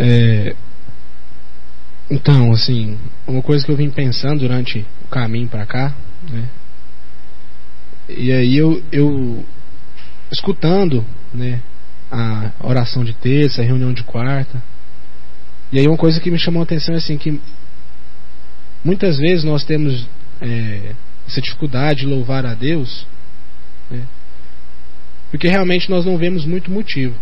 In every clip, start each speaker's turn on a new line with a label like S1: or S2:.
S1: Então, assim, uma coisa que eu vim pensando durante o caminho para cá, né? E aí eu escutando, né, a oração de terça, a reunião de quarta, e aí uma coisa que me chamou a atenção é assim, que muitas vezes nós temos essa dificuldade de louvar a Deus, né, porque realmente nós não vemos muito motivo.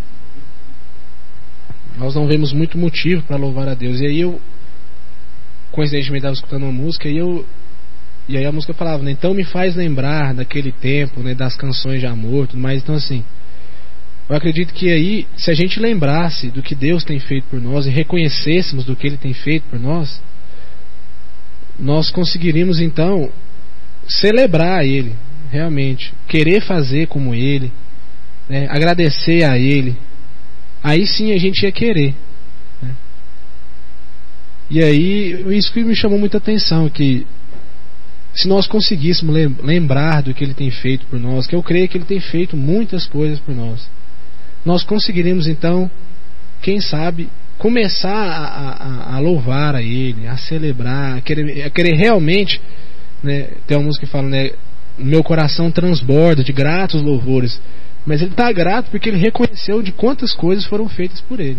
S1: Nós não vemos muito motivo para louvar a Deus. E aí eu, coincidentemente, estava escutando uma música e aí a música falava, né, então me faz lembrar daquele tempo, né, das canções de amor, tudo mais. Então, assim, eu acredito que aí, se a gente lembrasse do que Deus tem feito por nós e reconhecêssemos do que Ele tem feito por nós, nós conseguiríamos então celebrar Ele, realmente, querer fazer como Ele, né, agradecer a Ele. Aí sim a gente ia querer, né? E aí isso que me chamou muita atenção, que se nós conseguíssemos lembrar do que Ele tem feito por nós, que eu creio que Ele tem feito muitas coisas por nós conseguiríamos então, quem sabe, começar a louvar a Ele, a celebrar, a querer realmente, né? Tem uma música que fala, né, meu coração transborda de gratos louvores. Mas ele está grato porque ele reconheceu de quantas coisas foram feitas por ele.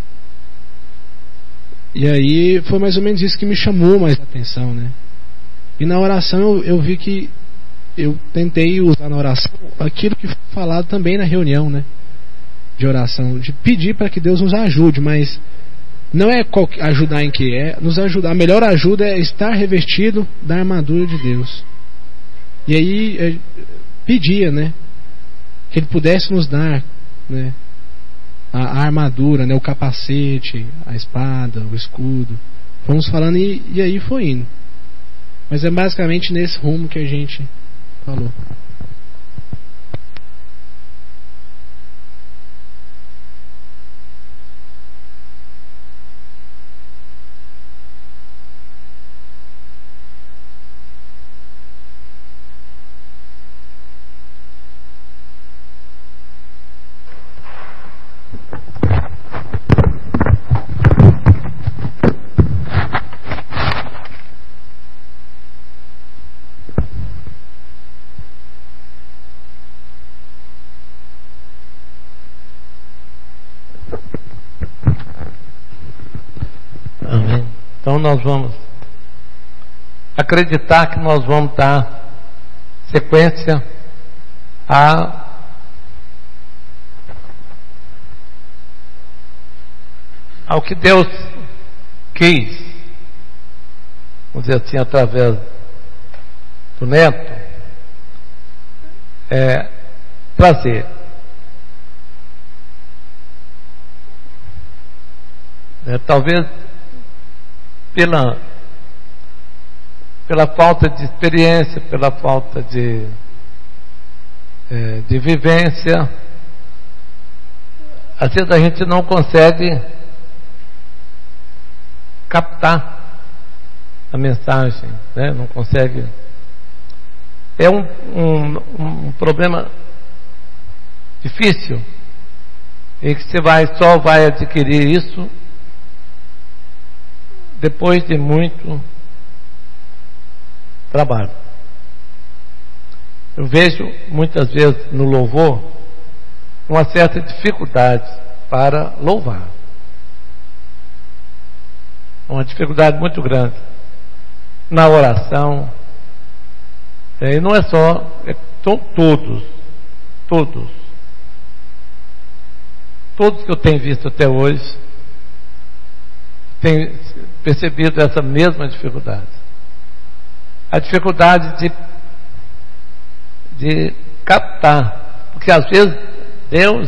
S1: E aí foi mais ou menos isso que me chamou mais a atenção, né? E na oração eu vi que eu tentei usar na oração aquilo que foi falado também na reunião, né, de oração, de pedir para que Deus nos ajude, mas não é ajudar em que nos ajudar. A melhor ajuda é estar revestido da armadura de Deus. E aí pedia, né, que Ele pudesse nos dar, né, a armadura, né, o capacete, a espada, o escudo. Fomos falando e aí foi indo. Mas é basicamente nesse rumo que a gente falou.
S2: Então nós vamos acreditar que nós vamos dar sequência ao que Deus quis, vamos dizer assim, através do Neto, trazer. Talvez pela falta de experiência, pela falta de vivência, às vezes a gente não consegue captar a mensagem, né? Não consegue. É um problema difícil, e que você só vai adquirir isso depois de muito trabalho. Eu vejo muitas vezes no louvor uma certa dificuldade para louvar, uma dificuldade muito grande na oração. E não é só, são todos que eu tenho visto até hoje têm percebido essa mesma dificuldade. A dificuldade de captar, porque às vezes Deus,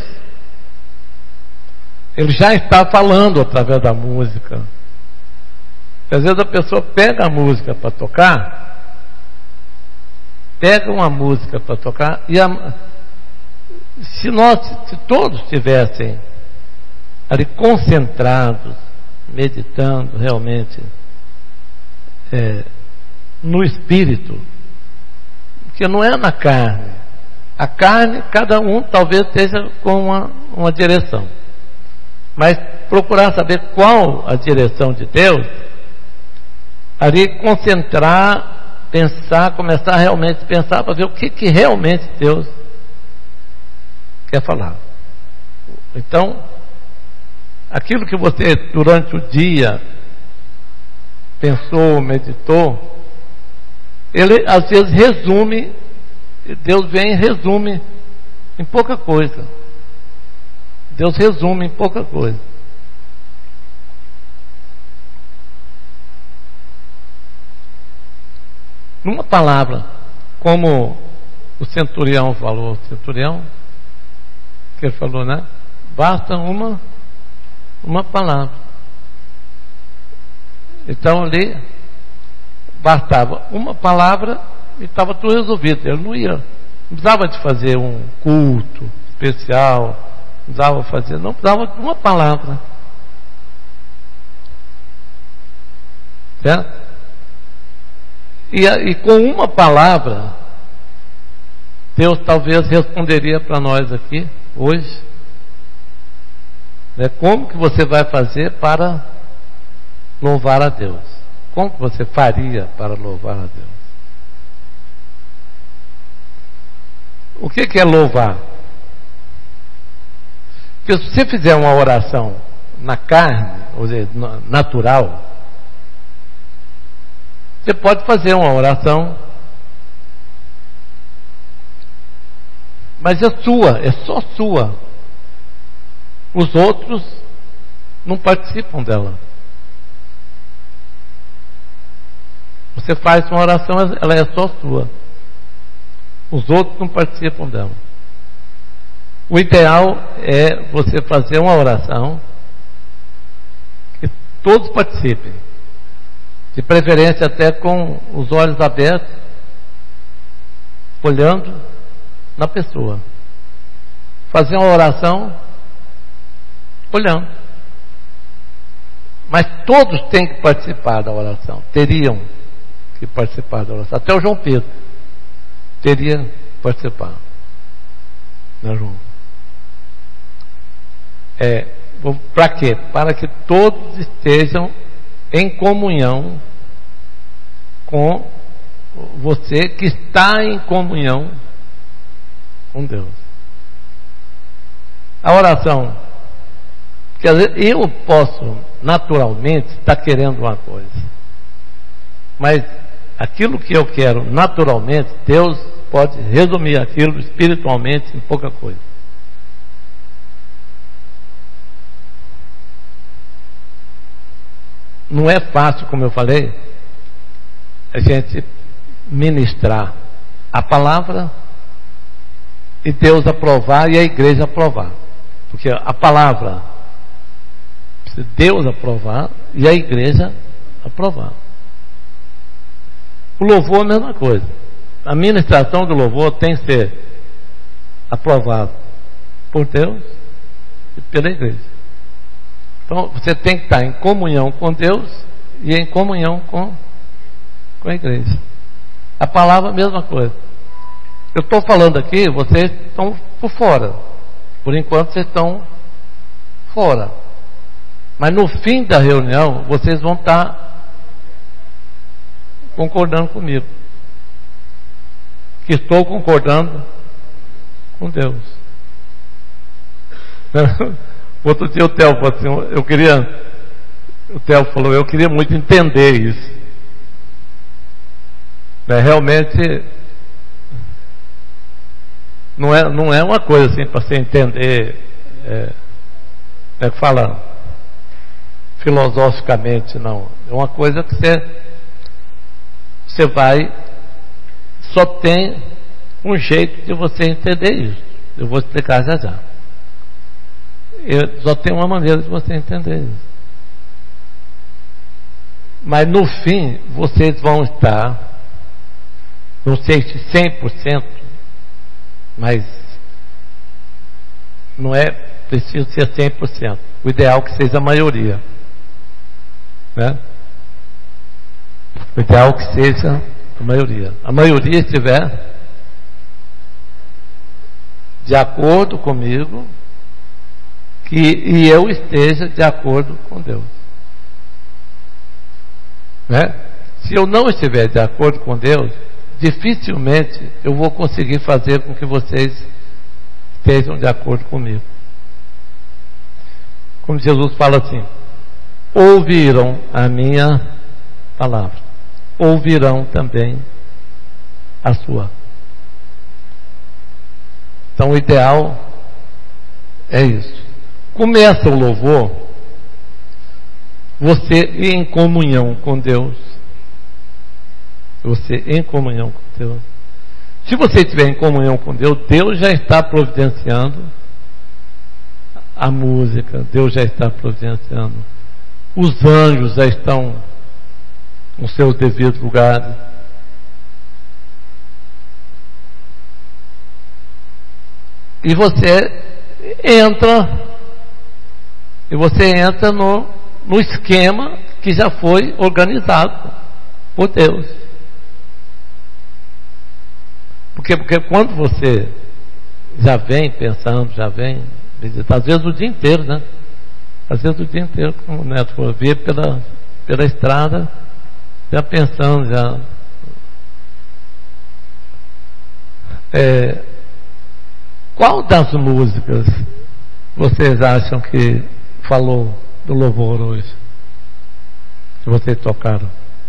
S2: Ele já está falando através da música. Às vezes a pessoa pega a música para tocar, pega uma música para tocar, e se todos estivessem ali concentrados, meditando realmente no espírito, porque não é na carne. A carne, cada um talvez esteja com uma direção, mas procurar saber qual a direção de Deus, ali concentrar, pensar, começar a realmente pensar para ver o que realmente Deus quer falar. Então, aquilo que você durante o dia pensou, meditou, ele às vezes resume, Deus vem e resume em pouca coisa. Deus resume em pouca coisa. Numa palavra, como o centurião falou, que ele falou, né? Basta uma palavra. Então ali bastava uma palavra e estava tudo resolvido. Ele não precisava de fazer um culto especial, não precisava de uma palavra. Certo? E com uma palavra, Deus talvez responderia para nós aqui, hoje, né? Como que você vai fazer para louvar a Deus? Como que você faria para louvar a Deus? O que é louvar? Porque se você fizer uma oração na carne, ou seja, natural, você pode fazer uma oração, mas é sua, é só sua. Os outros não participam dela. Você faz uma oração, ela é só sua. Os outros não participam dela. O ideal é você fazer uma oração que todos participem. De preferência até com os olhos abertos, olhando na pessoa. Fazer uma oração olhando. Mas todos têm que participar da oração. Teriam que participar da oração. Até o João Pedro teria que participar. Não, João? Para quê? Para que todos estejam em comunhão com você, que está em comunhão com Deus. A oração, porque às vezes eu posso naturalmente estar querendo uma coisa, mas aquilo que eu quero naturalmente, Deus pode resumir aquilo espiritualmente em pouca coisa. Não é fácil, como eu falei, a gente ministrar a palavra e Deus aprovar e a igreja aprovar. Porque a palavra, se Deus aprovar e a igreja aprovar. O louvor é a mesma coisa. A ministração do louvor tem que ser aprovado por Deus e pela igreja. Então você tem que estar em comunhão com Deus e em comunhão com a igreja. A palavra é a mesma coisa. Eu estou falando aqui, vocês estão por fora. Por enquanto vocês estão fora. Mas no fim da reunião, vocês vão estar concordando comigo. Que estou concordando com Deus. Outro dia o Theo falou assim, o Theo falou, eu queria muito entender isso. Realmente não é uma coisa assim para você entender, falando filosoficamente, não. É uma coisa que você vai, só tem um jeito de você entender isso. Eu vou explicar já. Só tem uma maneira de você entender isso. Mas no fim, vocês vão estar, não sei se 100%, mas não é preciso ser 100%. O ideal é que seja a maioria. Né? O ideal é que seja a maioria. A maioria estiver de acordo comigo e eu esteja de acordo com Deus. Né? Se eu não estiver de acordo com Deus, dificilmente eu vou conseguir fazer com que vocês estejam de acordo comigo. Como Jesus fala assim: ouvirão a minha palavra, ouvirão também a sua. Então o ideal é isso. Começa o louvor, você em comunhão com Deus. Você em comunhão com Deus. Se você estiver em comunhão com Deus, Deus já está providenciando a música, Deus já está providenciando. Os anjos já estão nos seus devidos lugares. E você entra no esquema que já foi organizado por Deus. Porque quando você já vem pensando, já vem meditando, às vezes o dia inteiro, né? Às vezes o dia inteiro, como o Neto for ver pela estrada, já pensando, qual das músicas vocês acham que falou do louvor hoje? Que vocês tocaram?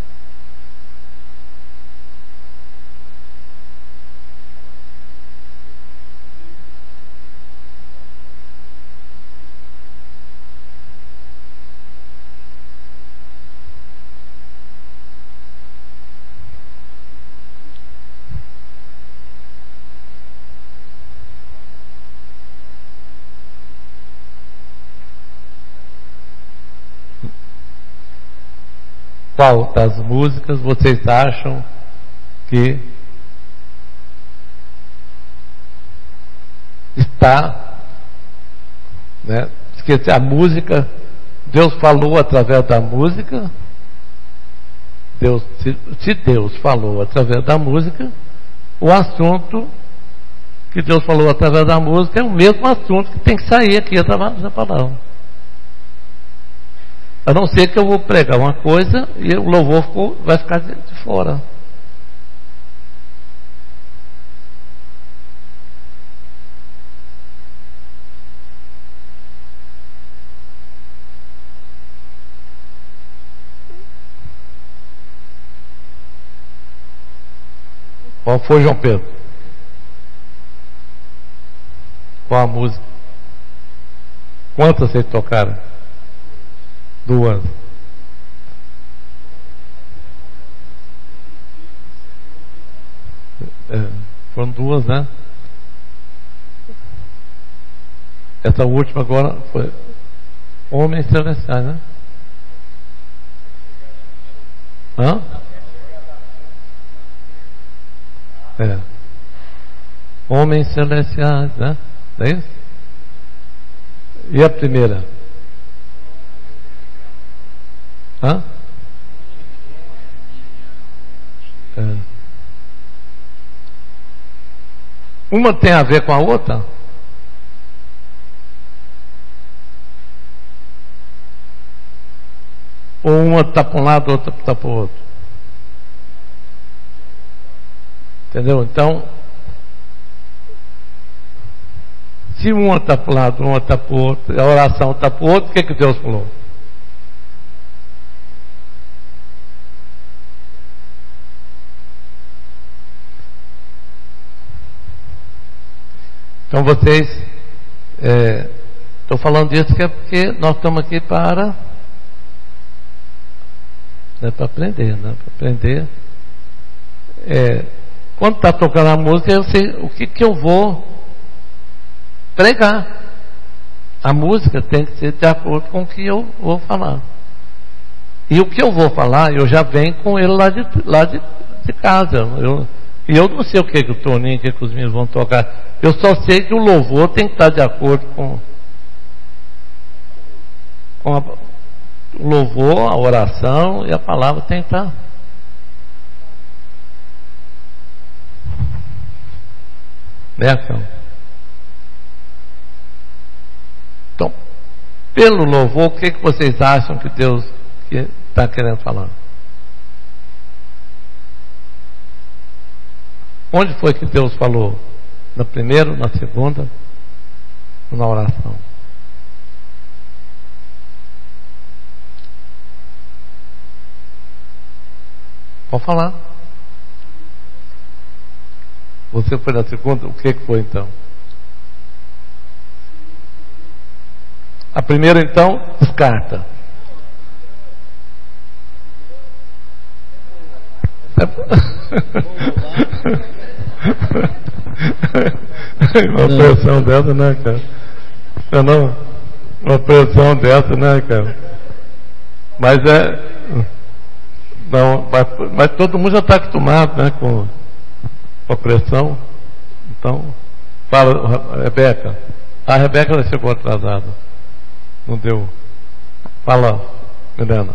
S2: Qual das músicas vocês acham que está, né? Porque a música, Deus falou através da música. Se Deus falou através da música, o assunto que Deus falou através da música é o mesmo assunto que tem que sair aqui através da palavra. A não ser que eu vou pregar uma coisa e o louvor vai ficar de fora. Qual foi, João Pedro? Qual a música? Quantas vocês tocaram? 2. Foram 2, né? Essa última agora foi Homens Celestiais, né? Hã? Homens Celestiais, né? É isso? E a primeira? Hã? Uma tem a ver com a outra? Ou uma está para um lado, outra está para o outro? Entendeu? Então, se uma está para um lado, uma está para o outro, a oração está para o outro, o que Deus falou? Então vocês, estou falando disso que é porque nós estamos aqui para aprender, né? Para aprender. Quando está tocando a música, eu sei o que eu vou pregar. A música tem que ser de acordo com o que eu vou falar. E o que eu vou falar, eu já venho com ele lá de casa. Eu não sei o que o Toninho, o que os meninos vão tocar. Eu só sei que o louvor tem que estar de acordo com o louvor, a oração e a palavra tem que estar. Né, então? pelo louvor, o que vocês acham que Deus está querendo falar? Onde foi que Deus falou? Na primeira, na segunda, na oração? Pode falar. Você foi na segunda, o que foi então? A primeira então, descarta. Uma pressão dessa, né, cara? Não, uma pressão dessa, né, cara? Mas não, mas todo mundo já está acostumado, né, com a pressão. Então, fala, Rebeca. A Rebeca ela chegou atrasada. Não deu. Fala, Helena.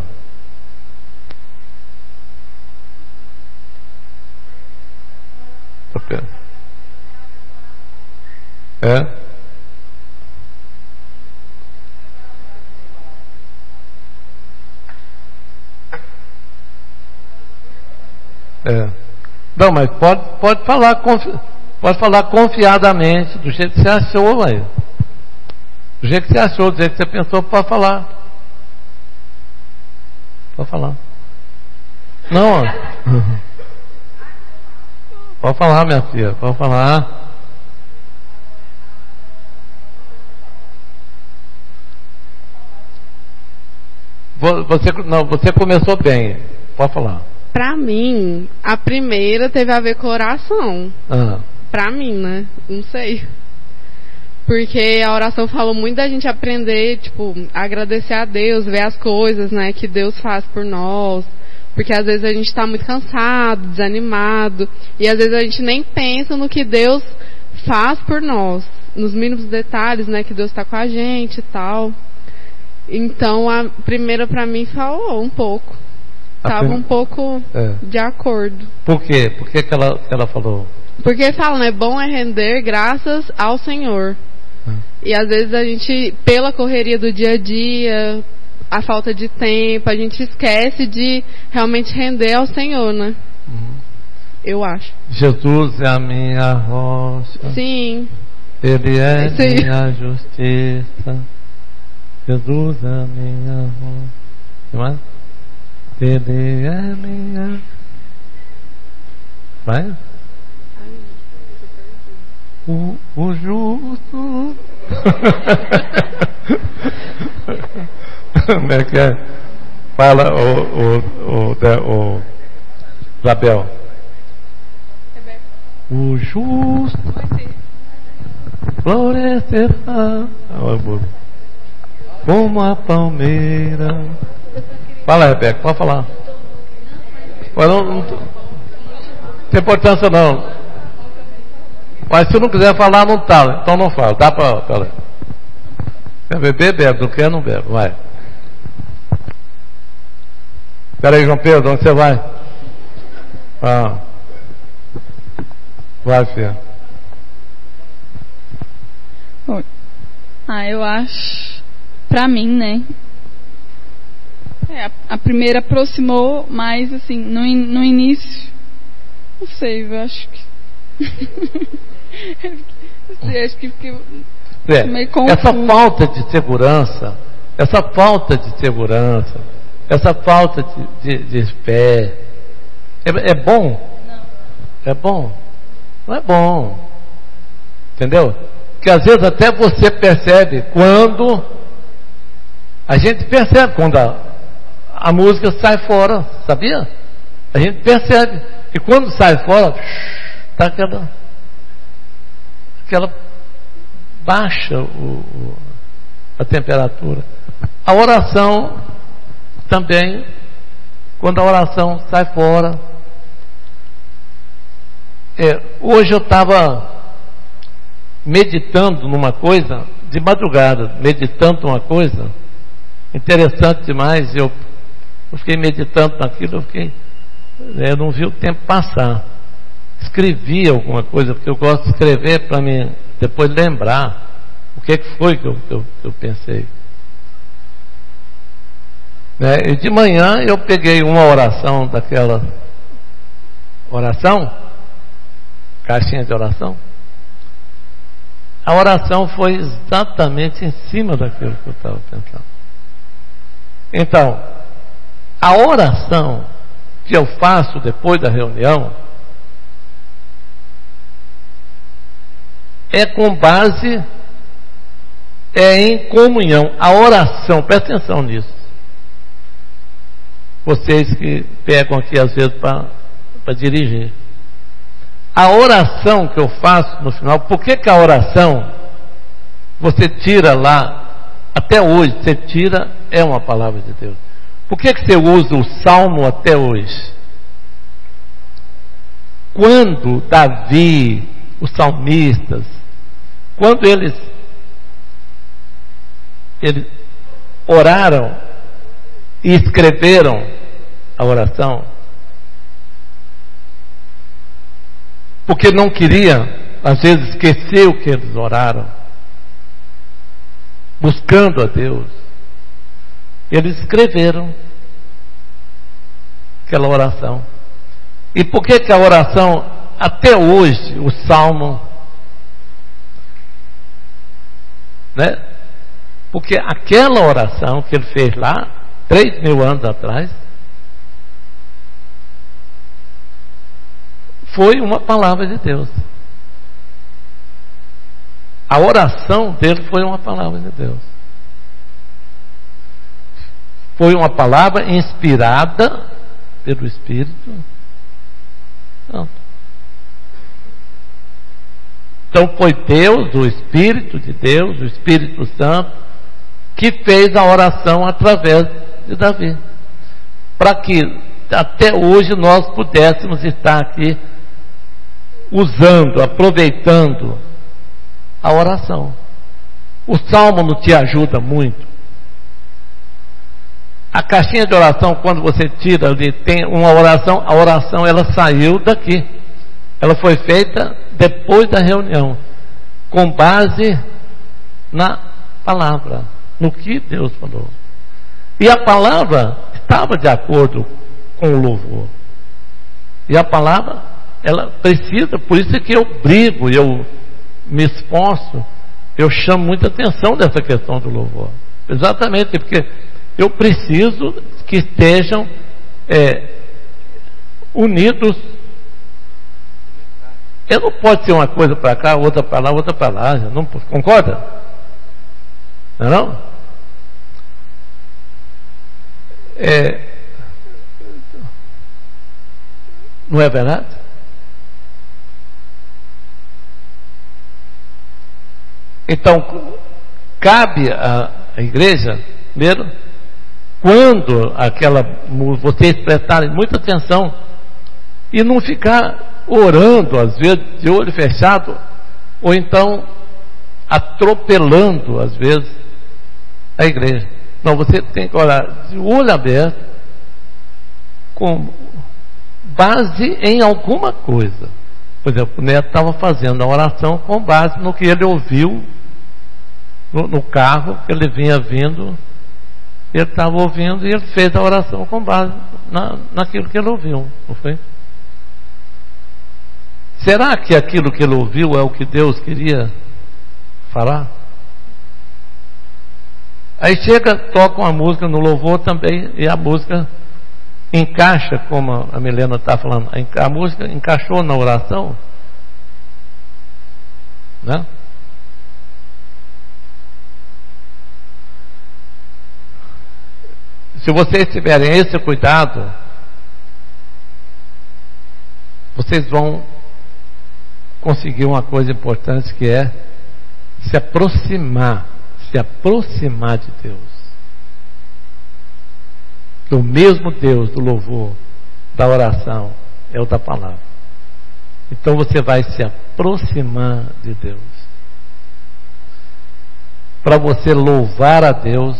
S2: Não, mas pode falar confiadamente, do jeito que você achou, aí. Do jeito que você achou, do jeito que você pensou, pode falar. Pode falar. Não. Pode falar, minha filha, pode falar. Você começou bem. Pode falar.
S3: Pra mim, a primeira teve a ver com oração. Pra mim, né? Não sei. Porque a oração falou muito da gente aprender, tipo, agradecer a Deus, ver as coisas, né, que Deus faz por nós. Porque às vezes a gente está muito cansado, desanimado, e às vezes a gente nem pensa no que Deus faz por nós, nos mínimos detalhes, né, que Deus está com a gente e tal. Então a primeira para mim falou um pouco, estava um pouco de acordo.
S2: Por quê? Por que ela falou?
S3: Porque fala, né, bom é render graças ao Senhor. E às vezes a gente, pela correria do dia a dia, a falta de tempo, a gente esquece de realmente render ao Senhor, né? Eu acho. Jesus
S2: é a minha rocha.
S3: Sim.
S2: Ele é minha justiça. Jesus é a minha rocha. Não é? Ele é minha. Vai? O justo. Como é que é? Fala o Isabel. O justo florescerá como a palmeira. Fala, Rebeca, pode falar. Não tem importância não. Mas se não quiser falar, não tá. Então não fala. Dá para falar. Quer beber, bebe. Não quer, não bebe. Vai. Espera aí, João Pedro. Onde você vai? Vai, filha.
S4: Eu acho, pra mim, né? A primeira aproximou, mas assim, no início, não sei, eu acho que acho que fiquei meio confuso.
S2: Essa falta de segurança, essa falta de fé, é bom?
S4: Não.
S2: É bom? Não é bom. Entendeu? Porque às vezes até você percebe quando a gente percebe quando a música sai fora, sabia? A gente percebe. E quando sai fora, está aquela baixa a temperatura. A oração também, quando a oração sai fora. Hoje eu estava meditando numa coisa, de madrugada, meditando uma coisa interessante demais. Eu fiquei meditando naquilo, eu não vi o tempo passar. Escrevi alguma coisa, porque eu gosto de escrever para mim depois lembrar o que foi que eu pensei. né? E de manhã eu peguei uma oração daquela oração, caixinha de oração. A oração foi exatamente em cima daquilo que eu estava pensando. Então, a oração que eu faço depois da reunião é com base em comunhão. A oração, presta atenção nisso. Vocês que pegam aqui às vezes para dirigir. A oração que eu faço no final, por que a oração você tira lá, até hoje, você tira, é uma palavra de Deus. Por que você usa o Salmo até hoje? Quando Davi, os salmistas, quando eles oraram e escreveram a oração, porque não queria, às vezes, esquecer o que eles oraram, buscando a Deus, eles escreveram aquela oração. E por que a oração, até hoje, o Salmo, né? Porque aquela oração que ele fez lá, 3.000 anos atrás, foi uma palavra de Deus. A oração dele foi uma palavra de Deus. Foi uma palavra inspirada pelo Espírito. Não. Então foi Deus, o Espírito de Deus, o Espírito Santo, que fez a oração através de Davi, para que até hoje nós pudéssemos estar aqui usando, aproveitando a oração. O Salmo não te ajuda muito. A caixinha de oração, quando você tira ali, tem uma oração, a oração ela saiu daqui. Ela foi feita depois da reunião, com base na palavra, no que Deus falou. E a palavra estava de acordo com o louvor. E a palavra, ela precisa, por isso é que eu brigo, eu me esforço, eu chamo muita atenção dessa questão do louvor. Exatamente, porque eu preciso que estejam unidos. Eu não pode ser uma coisa para cá, outra para lá, outra para lá. Não, concorda? Não é não? Não é verdade? Então, cabe à igreja, primeiro, quando vocês prestarem muita atenção e não ficar orando, às vezes, de olho fechado, ou então atropelando, às vezes, a igreja. Não, você tem que orar de olho aberto, com base em alguma coisa. Por exemplo, o Neto estava fazendo a oração com base no que ele ouviu no carro, que ele vinha vindo, ele estava ouvindo e ele fez a oração com base naquilo que ele ouviu, não foi? Será que aquilo que ele ouviu é o que Deus queria falar? Aí chega, toca uma música no louvor também, e a música encaixa, como a Milena está falando, a música encaixou na oração, né? Se vocês tiverem esse cuidado, vocês vão conseguir uma coisa importante, que é se aproximar de Deus. Que o mesmo Deus do louvor, da oração, é o da palavra. Então você vai se aproximar de Deus. Para você louvar a Deus.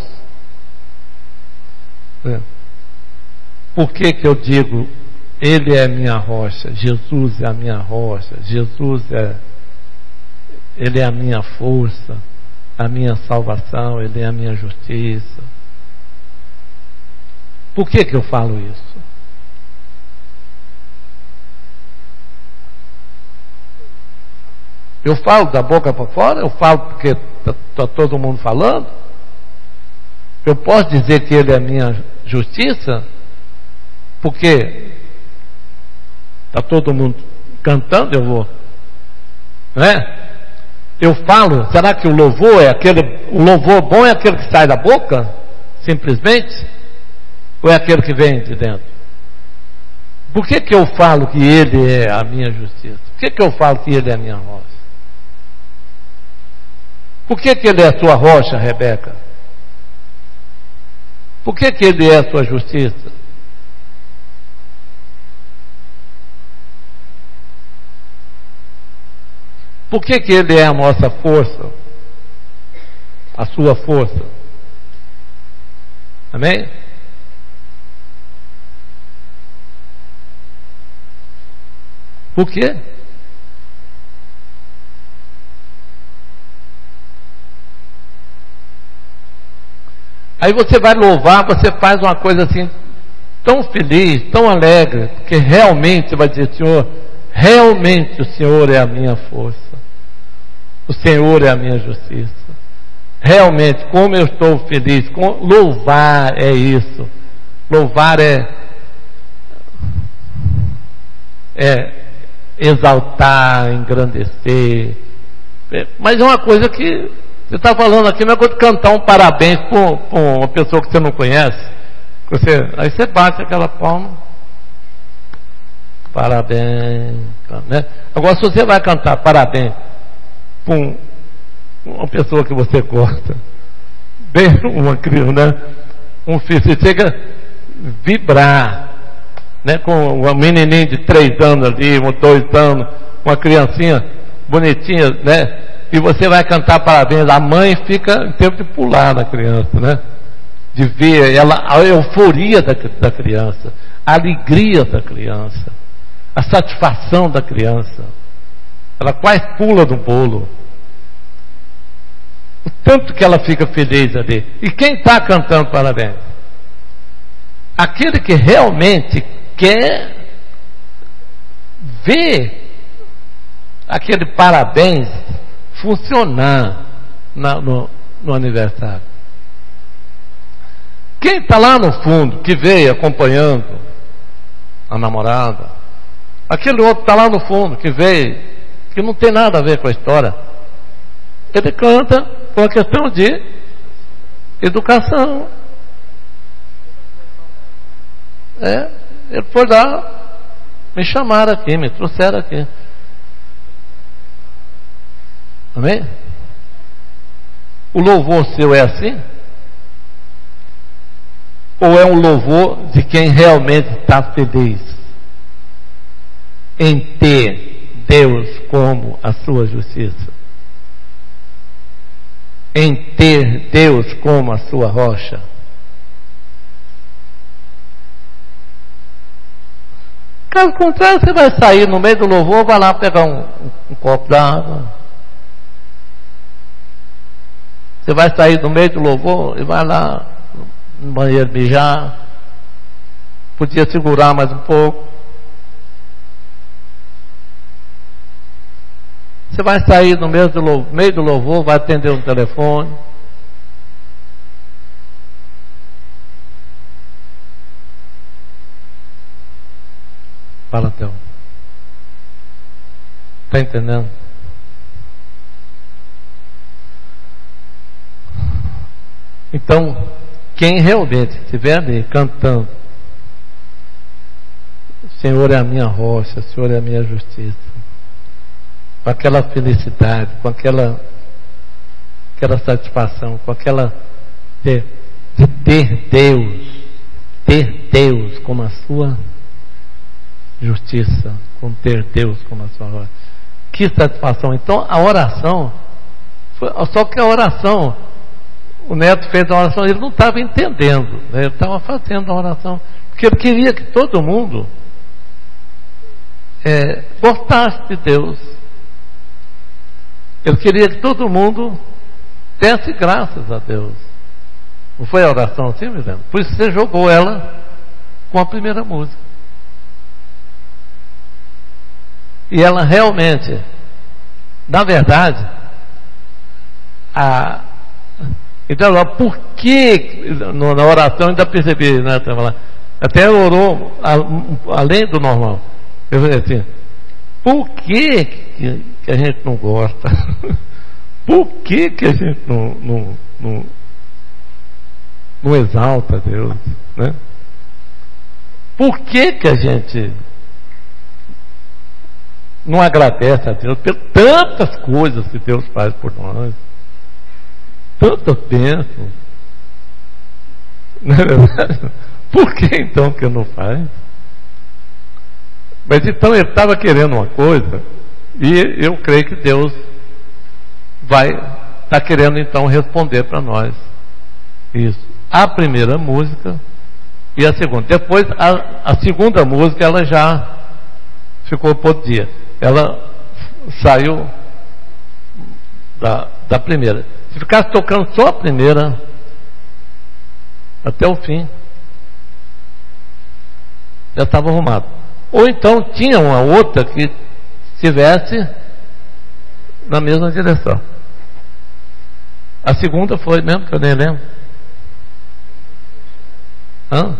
S2: Por que eu digo Ele é a minha rocha, Jesus é a minha rocha, Ele é a minha força, a minha salvação, Ele é a minha justiça? Por que eu falo isso? Eu falo da boca para fora? Eu falo porque está todo mundo falando? Eu posso dizer que Ele é a minha justiça? Porque está todo mundo cantando, eu vou, não é? Eu falo, será que o louvor o louvor bom é aquele que sai da boca, simplesmente? Ou é aquele que vem de dentro? Por que eu falo que Ele é a minha justiça? Por que eu falo que Ele é a minha rocha? Por que Ele é a sua rocha, Rebeca? Por que Ele é a sua justiça? Por que Ele é a nossa força? A sua força? Amém? Por quê? Aí você vai louvar, você faz uma coisa assim, tão feliz, tão alegre, porque realmente vai dizer: Senhor, realmente o Senhor é a minha força. O Senhor é a minha justiça. Realmente, como eu estou feliz. Louvar é isso. Louvar é exaltar, engrandecer. Mas é uma coisa que você está falando aqui, não é coisa de cantar um parabéns para uma pessoa que você não conhece. Aí você bate aquela palma. Parabéns. Né? Agora, se você vai cantar parabéns para uma pessoa que você gosta, bem uma criança, né? Um filho, você chega a vibrar, né? Com uma menininha de 3 anos ali, 2 anos, uma criancinha bonitinha, né? E você vai cantar parabéns, a mãe fica em tempo de pular na criança, né? De ver a euforia da criança, a alegria da criança, a satisfação da criança. Ela quase pula no bolo. O tanto que ela fica feliz ali. E quem está cantando parabéns? Aquele que realmente quer ver aquele parabéns funcionar no aniversário. Quem está lá no fundo, que veio acompanhando a namorada, aquele outro está lá no fundo, que veio, que não tem nada a ver com a história, ele canta por uma questão de educação. Ele foi lá, me chamaram aqui, me trouxeram aqui. Amém? O louvor seu é assim? Ou é um louvor de quem realmente está feliz em ter Deus como a sua justiça? Em ter Deus como a sua rocha? Caso contrário, você vai sair no meio do louvor, vai lá pegar um copo d'água. Você vai sair no meio do louvor e vai lá no banheiro mijar. Podia segurar mais um pouco. Você vai sair no meio do louvor, vai atender um telefone. Fala, Theo. Está entendendo? Então, quem realmente estiver ali cantando: o Senhor é a minha rocha, o Senhor é a minha justiça, com aquela felicidade, com aquela satisfação, com aquela de ter Deus como a sua justiça, com ter Deus como a sua rocha. Que satisfação! Então a oração, só que a oração, o neto fez a oração, ele não estava entendendo, né? Ele estava fazendo a oração, porque ele queria que todo mundo gostasse de Deus. Ele queria que todo mundo desse graças a Deus. Não foi a oração assim, me lembro? Por isso você jogou ela com a primeira música. E ela realmente, na verdade, então, por que, na oração ainda percebi, né? Até orou além do normal. Eu falei assim, por que a gente não gosta? Por que a gente não exalta Deus, né? Por que a gente não agradece a Deus por tantas coisas que Deus faz por nós, tantas bênçãos, não é verdade? Por que então que não faz? Mas então ele estava querendo uma coisa, e eu creio que Deus vai estar querendo então responder para nós isso. A primeira música e a segunda. Depois a segunda música ela já ficou por dia. Ela saiu da primeira. Se ficasse tocando só a primeira até o fim, já estava arrumado. Ou então tinha uma outra que estivesse na mesma direção. A segunda foi mesmo, que eu nem lembro. Hã?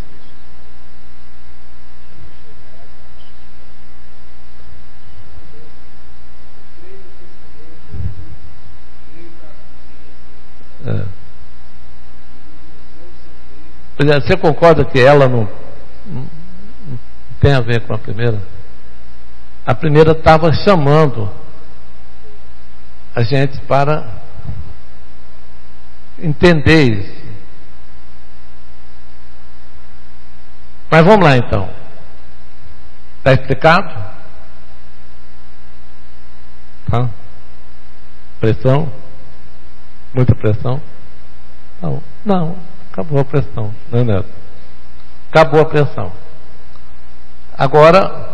S2: Você concorda que ela não tem a ver com a primeira? A primeira estava chamando a gente para entender isso. Mas vamos lá então. Está explicado? Tá? Pressão? Muita pressão? Não, acabou a pressão, não é, Neto? Acabou a pressão. Agora,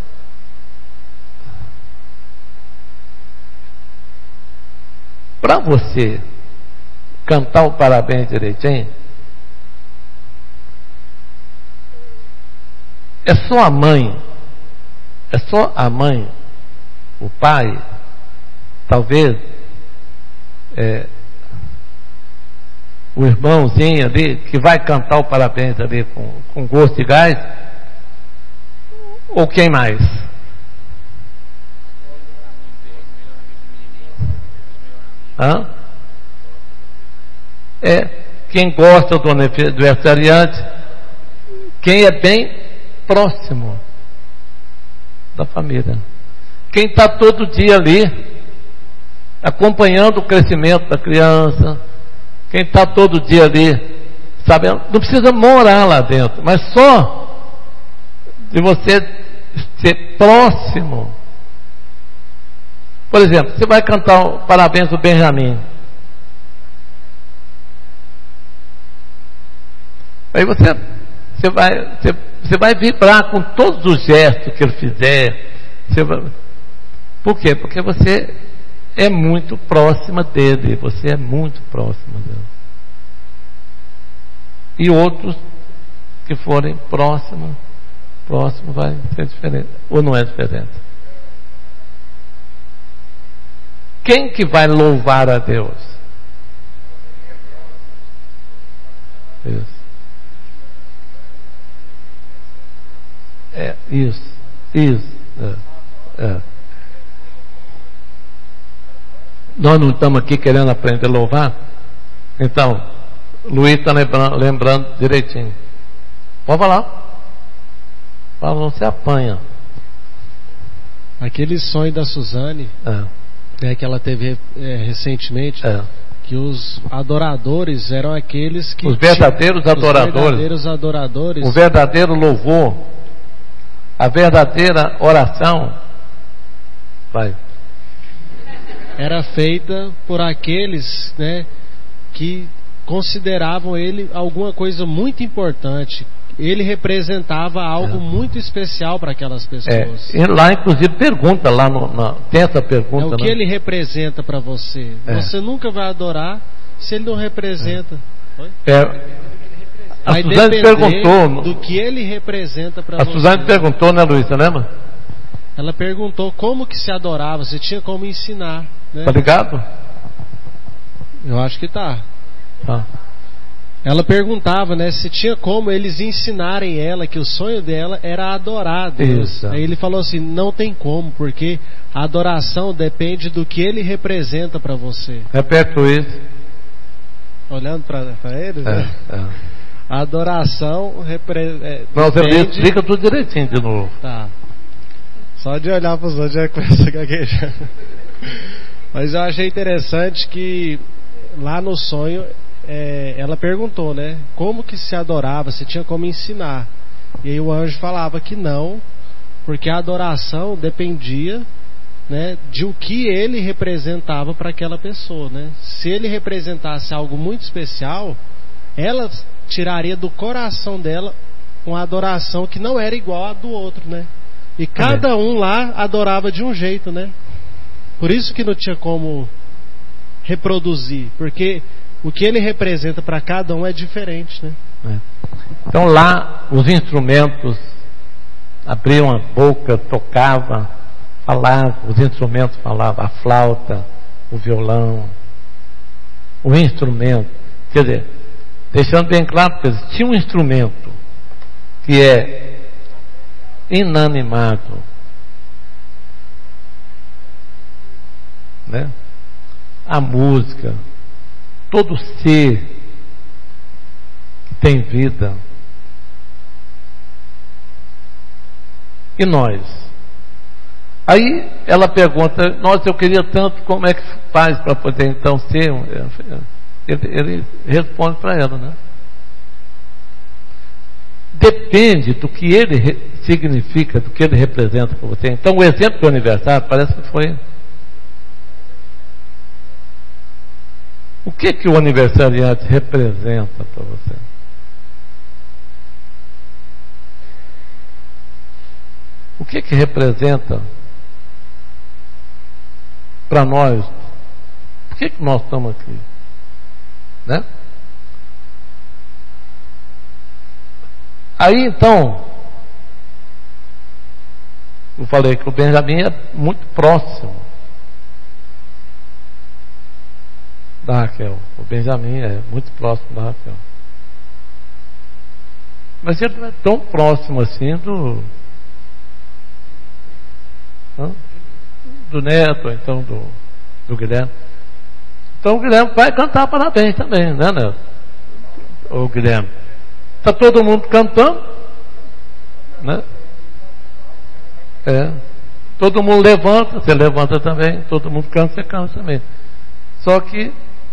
S2: para você cantar o parabéns direitinho, é só a mãe, o pai, talvez, o irmãozinho ali, que vai cantar o parabéns ali com gosto de gás, ou quem mais? Hã? Quem gosta do aniversariante, quem é bem próximo da família, quem está todo dia ali acompanhando o crescimento da criança, quem está todo dia ali sabendo, não precisa morar lá dentro, mas só de você ser próximo. Por exemplo, você vai cantar o parabéns do Benjamin, aí você vai vibrar com todos os gestos que ele fizer. Por quê? Porque você é muito próxima dele. Você é muito próxima dele. E outros que forem próximo vai ser diferente. Ou não é diferente? Quem que vai louvar a Deus? Isso. Isso. Nós não estamos aqui querendo aprender a louvar? Então, Luiz está lembrando direitinho. Pode falar. Fala, não se apanha.
S1: Aquele sonho da Suzane, que ela teve recentemente, que os adoradores eram aqueles que...
S2: Os verdadeiros adoradores. O verdadeiro louvor, a verdadeira oração,
S1: era feita por aqueles, né, que consideravam ele alguma coisa muito importante. Ele representava algo muito especial para aquelas pessoas.
S2: E lá, inclusive, pergunta lá tem essa pergunta.
S1: O que ele representa para você? Você nunca vai adorar se ele não representa. vai
S2: Suzane perguntou
S1: do que ele representa para você.
S2: A Suzane perguntou, né, Luiz? Você lembra?
S1: Ela perguntou como que se adorava, se tinha como ensinar, né?
S2: Tá ligado?
S1: Eu acho que tá.
S2: Tá.
S1: Ela perguntava, né, se tinha como eles ensinarem ela que o sonho dela era adorar a Deus.
S2: Isso.
S1: Aí ele falou assim, não tem como, porque a adoração depende do que ele representa para você.
S2: Repete isso.
S1: Olhando para eles, né? A adoração
S2: não, você explica tudo direitinho de novo.
S1: Tá. Só de olhar para os outros já começa a gaguejar. Mas eu achei interessante que lá no sonho ela perguntou, né? Como que se adorava, se tinha como ensinar. E aí o anjo falava que não, porque a adoração dependia, né, de o que ele representava para aquela pessoa, né? Se ele representasse algo muito especial, ela tiraria do coração dela uma adoração que não era igual a do outro, né? E cada um lá adorava de um jeito, né? Por isso que não tinha como reproduzir, porque o que ele representa para cada um é diferente, né?
S2: Então lá os instrumentos abriam a boca, tocavam, falavam, os instrumentos falavam, a flauta, o violão, o instrumento. Quer dizer, deixando bem claro, porque tinha um instrumento que é inanimado, né? A música, todo ser que tem vida. E nós? Aí ela pergunta, nossa, eu queria tanto, como é que faz para poder então ser? Ele responde para ela, né? Depende do que ele significa, do que ele representa para você. Então o exemplo do aniversário parece que foi. O que o aniversariante representa para você? O que representa para nós? Por que nós estamos aqui? Né? Aí então, eu falei que o Benjamin é muito próximo da Raquel. O Benjamin é muito próximo da Raquel. Mas ele não é tão próximo assim do Neto, então do Guilherme. Então o Guilherme vai cantar parabéns também, né, Neto? O Guilherme. Está todo mundo cantando, né? Todo mundo levanta, você levanta também. Todo mundo canta, você canta também. Só que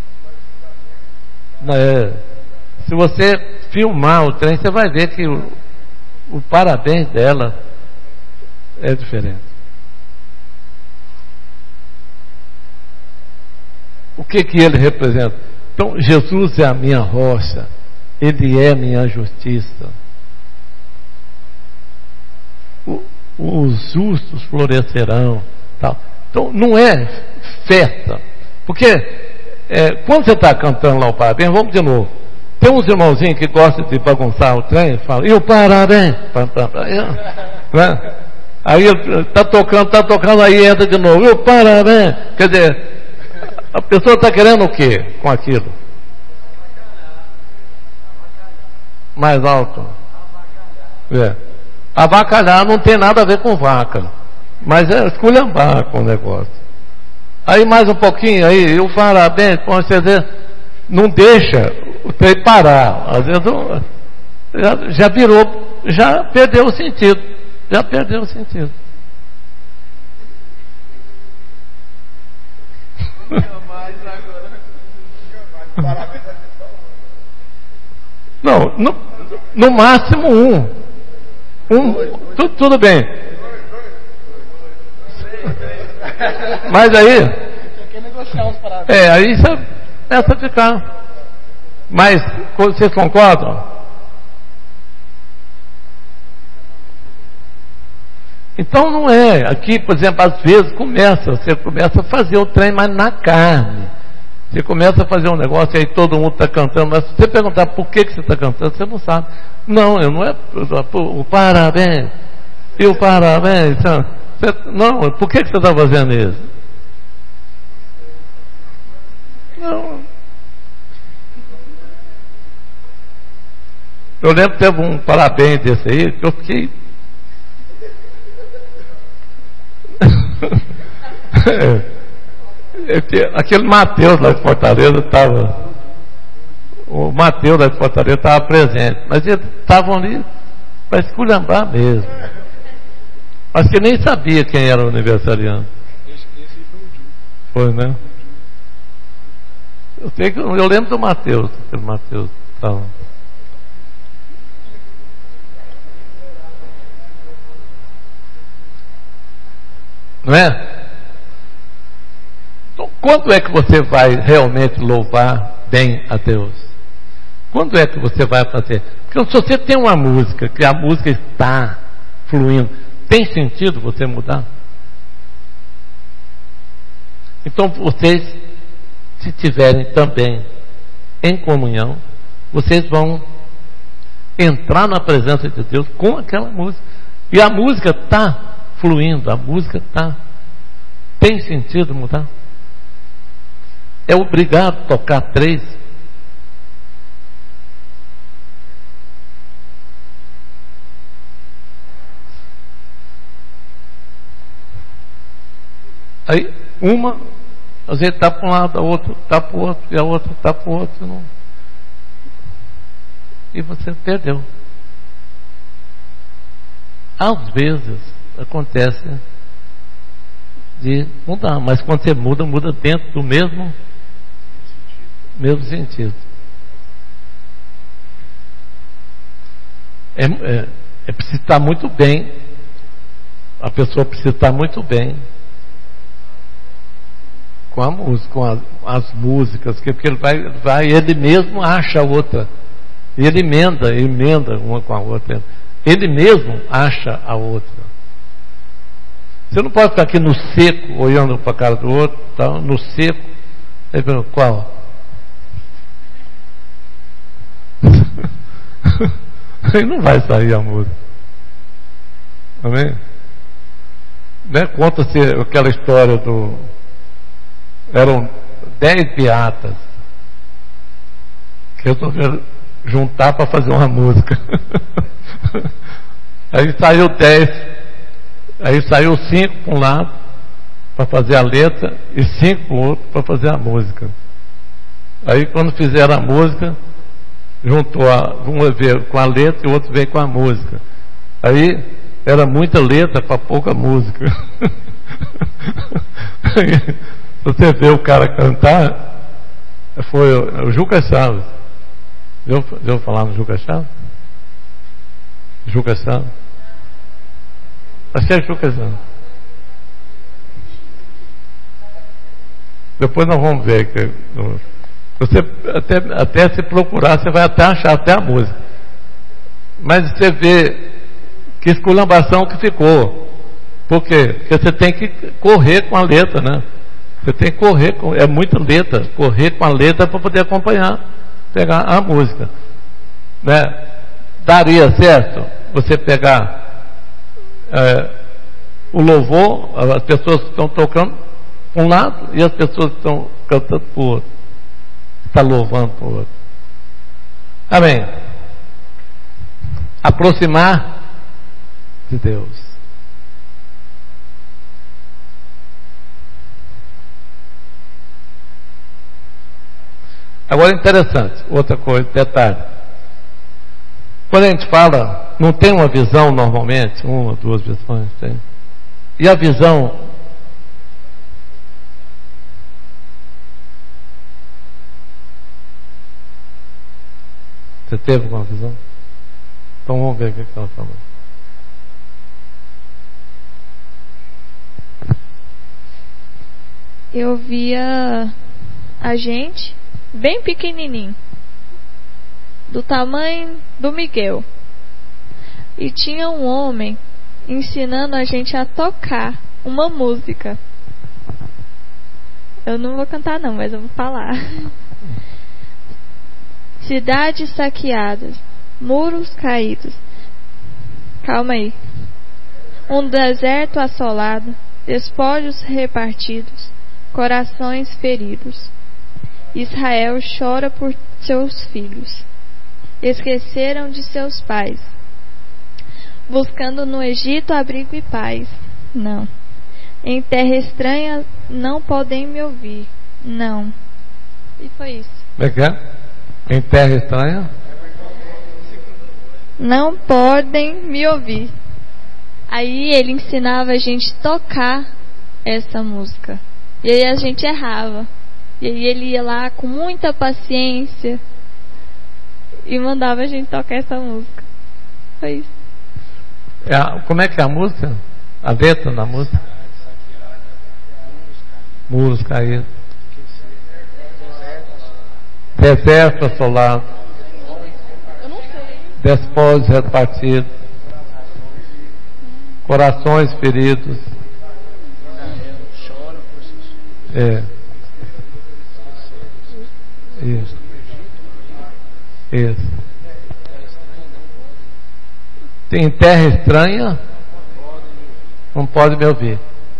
S2: se você filmar o trem, você vai ver que o parabéns dela é diferente. O que ele representa? Então, Jesus é a minha rocha, Ele é a minha justiça. Os justos florescerão, tal. Então, não é festa, porque quando você está cantando lá o parabéns, vamos de novo. Tem uns irmãozinhos que gostam de bagunçar o trem, falam, e o parabéns? Né? Aí ele está tocando, aí entra de novo, e o parabéns? Quer dizer, a pessoa está querendo o quê com aquilo? Mais alto. Avacalhar não tem nada a ver com vaca, mas é esculhambar com o negócio. Aí mais um pouquinho, aí o parabéns, você não deixa o trem parar. Às vezes já virou, já perdeu o sentido. Já perdeu o sentido. Não, no máximo tudo bem. Mas aí aí você começa a ficar. Mas vocês concordam? Então não é. Aqui, por exemplo, às vezes você começa a fazer o trem, mas na carne. Você começa a fazer um negócio e aí todo mundo está cantando, mas se você perguntar por que você está cantando, você não sabe. Não, eu não é o parabéns, e o parabéns. Não, por que você está fazendo isso? Não. Eu lembro que teve um parabéns desse aí, que eu fiquei. Aquele Mateus lá de Fortaleza estava. O Mateus lá de Fortaleza estava presente, mas eles estavam ali para esculhambar mesmo. Acho que nem sabia quem era o aniversariante. Foi, né? Eu lembro do Mateus, aquele Mateus estava. Não é? Então, quando é que você vai realmente louvar bem a Deus? Quando é que você vai fazer? Porque se você tem uma música, que a música está fluindo, tem sentido você mudar? Então vocês, se tiverem também em comunhão, vocês vão entrar na presença de Deus com aquela música. E a música está fluindo, a música está. Tem sentido mudar? É obrigado a tocar 3? Aí, uma, às vezes está para um lado, a outra está para o outro, e a outra está para o outro. Não. E você perdeu. Às vezes, acontece de mudar, mas quando você muda, muda dentro do mesmo sentido. É preciso estar muito bem, a pessoa precisa estar muito bem com a música, com as músicas, porque ele mesmo acha a outra, e ele emenda uma com a outra, ele mesmo acha a outra. Você não pode ficar aqui no seco, olhando para a cara do outro, tá? No seco, aí pergunta, qual? Aí não vai sair a música. Amém? Né? Conta-se aquela história do... Eram 10 beatas que resolveram juntar para fazer uma música. Aí saiu 10. Aí saiu 5 para um lado para fazer a letra e 5 para o outro para fazer a música. Aí quando fizeram a música, juntou um veio com a letra e o outro veio com a música. Aí era muita letra para pouca música. Aí, você vê o cara cantar, foi o Juca Chaves. Já falar no Juca Chaves? Juca Chaves? Acho que é Juca Chaves. Depois nós vamos ver. Você até se procurar, você vai até achar até a música. Mas você vê que esculambação que ficou. Por quê? Porque você tem que correr com a letra, né? Você tem que correr, é muita letra, correr com a letra para poder acompanhar, pegar a música. Né? Daria certo você pegar o louvor, as pessoas que estão tocando para um lado e as pessoas que estão cantando para o outro, está louvando para o outro. Amém. Aproximar de Deus. Agora interessante, outra coisa, detalhe. Quando a gente fala, não tem uma visão normalmente, uma, duas visões, tem. E a visão você teve alguma visão? Então vamos ver o que ela falou.
S5: Eu via a gente bem pequenininho, do tamanho do Miguel, e tinha um homem ensinando a gente a tocar uma música. Eu não vou cantar não, mas eu vou falar. Cidades saqueadas, muros caídos. Calma aí. Um deserto assolado, despojos repartidos, corações feridos. Israel chora por seus filhos. Esqueceram de seus pais, buscando no Egito abrigo e paz. Não. Em terra estranha não podem me ouvir. Não. E foi isso.
S2: Como é que é? Em terra estranha?
S5: Não podem me ouvir. Aí ele ensinava a gente a tocar essa música. E aí a gente errava. E aí ele ia lá com muita paciência e mandava a gente tocar essa música. Foi isso.
S2: Como é que é a música? A letra da música? Muros caídos. Deserto assolado. Despojos repartidos. Corações feridos. Isso. Isso. Em terra estranha não pode me ouvir.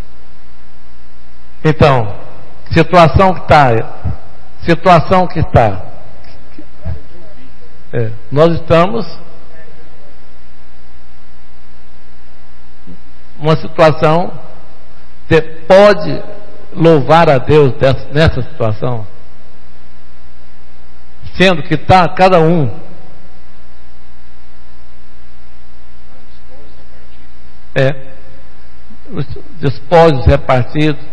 S2: Então, situação que está. Nós estamos numa situação. Você pode louvar a Deus nessa situação, sendo que está cada um os despojos repartidos.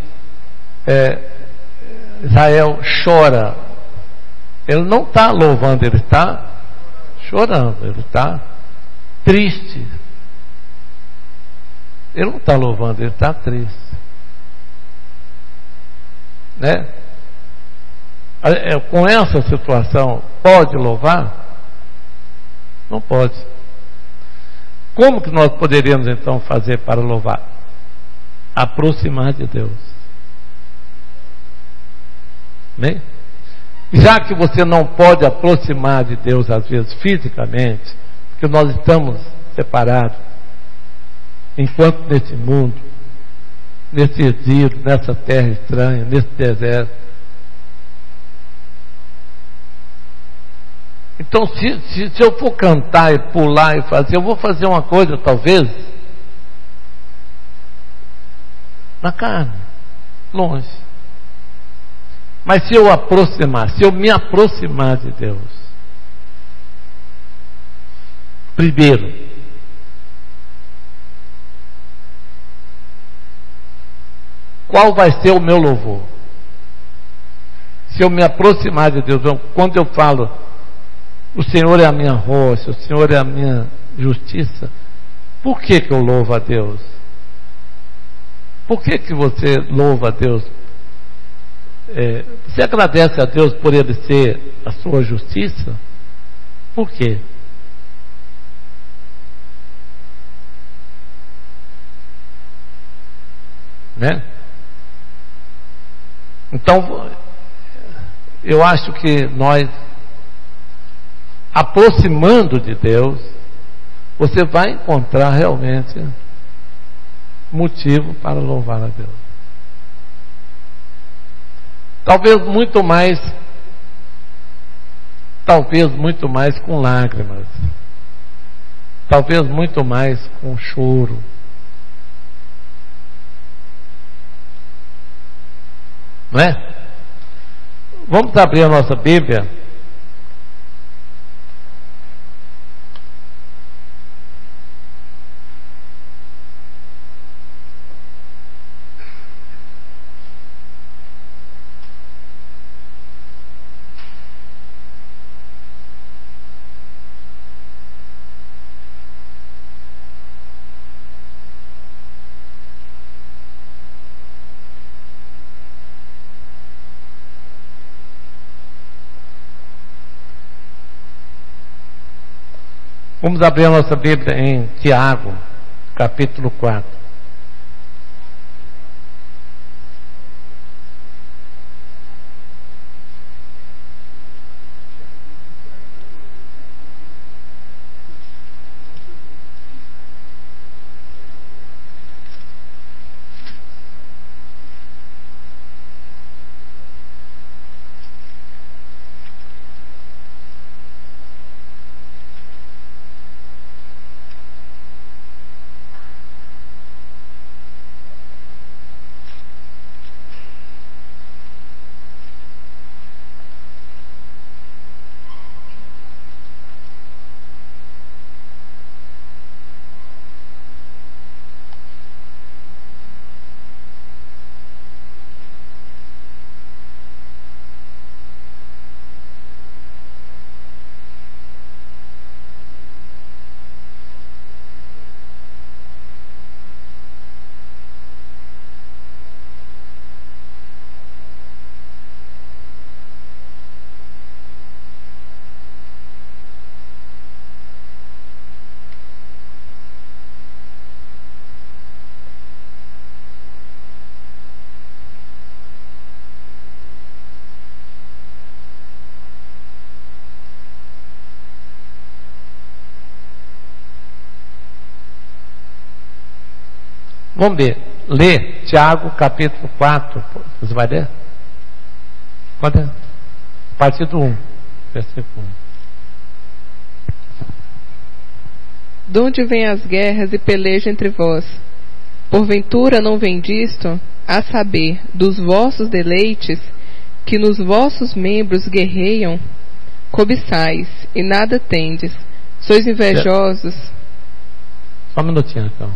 S2: Israel chora. Ele não está louvando, ele está chorando, ele está triste. Ele não está louvando, ele está triste, né? Com essa situação, pode louvar? Não pode. Como que nós poderíamos então fazer para louvar? Aproximar de Deus. Bem? Já que você não pode aproximar de Deus às vezes fisicamente, porque nós estamos separados, enquanto nesse mundo, nesse exílio, nessa terra estranha, nesse deserto. Então, se eu for cantar e pular e fazer, eu vou fazer uma coisa, talvez, na carne, longe. Mas se eu me aproximar de Deus, primeiro, qual vai ser o meu louvor? Se eu me aproximar de Deus, quando eu falo, o Senhor é a minha rocha, o Senhor é a minha justiça, por que eu louvo a Deus? Por que você louva a Deus? Você agradece a Deus por Ele ser a sua justiça? Por quê? Né? Então, eu acho que nós, aproximando de Deus, você vai encontrar realmente motivo para louvar a Deus. Talvez muito mais com lágrimas, talvez muito mais com choro. Não é? Vamos abrir a nossa Bíblia. Vamos abrir a nossa Bíblia em Tiago, capítulo 4. Vamos ver. Lê Tiago capítulo 4. Você vai ler? Pode ler. A partir do 1. Versículo 1.
S6: De onde vêm as guerras e pelejas entre vós? Porventura não vem disto, a saber, dos vossos deleites, que nos vossos membros guerreiam? Cobiçais, e nada tendes. Sois invejosos.
S2: Só um minutinho, então.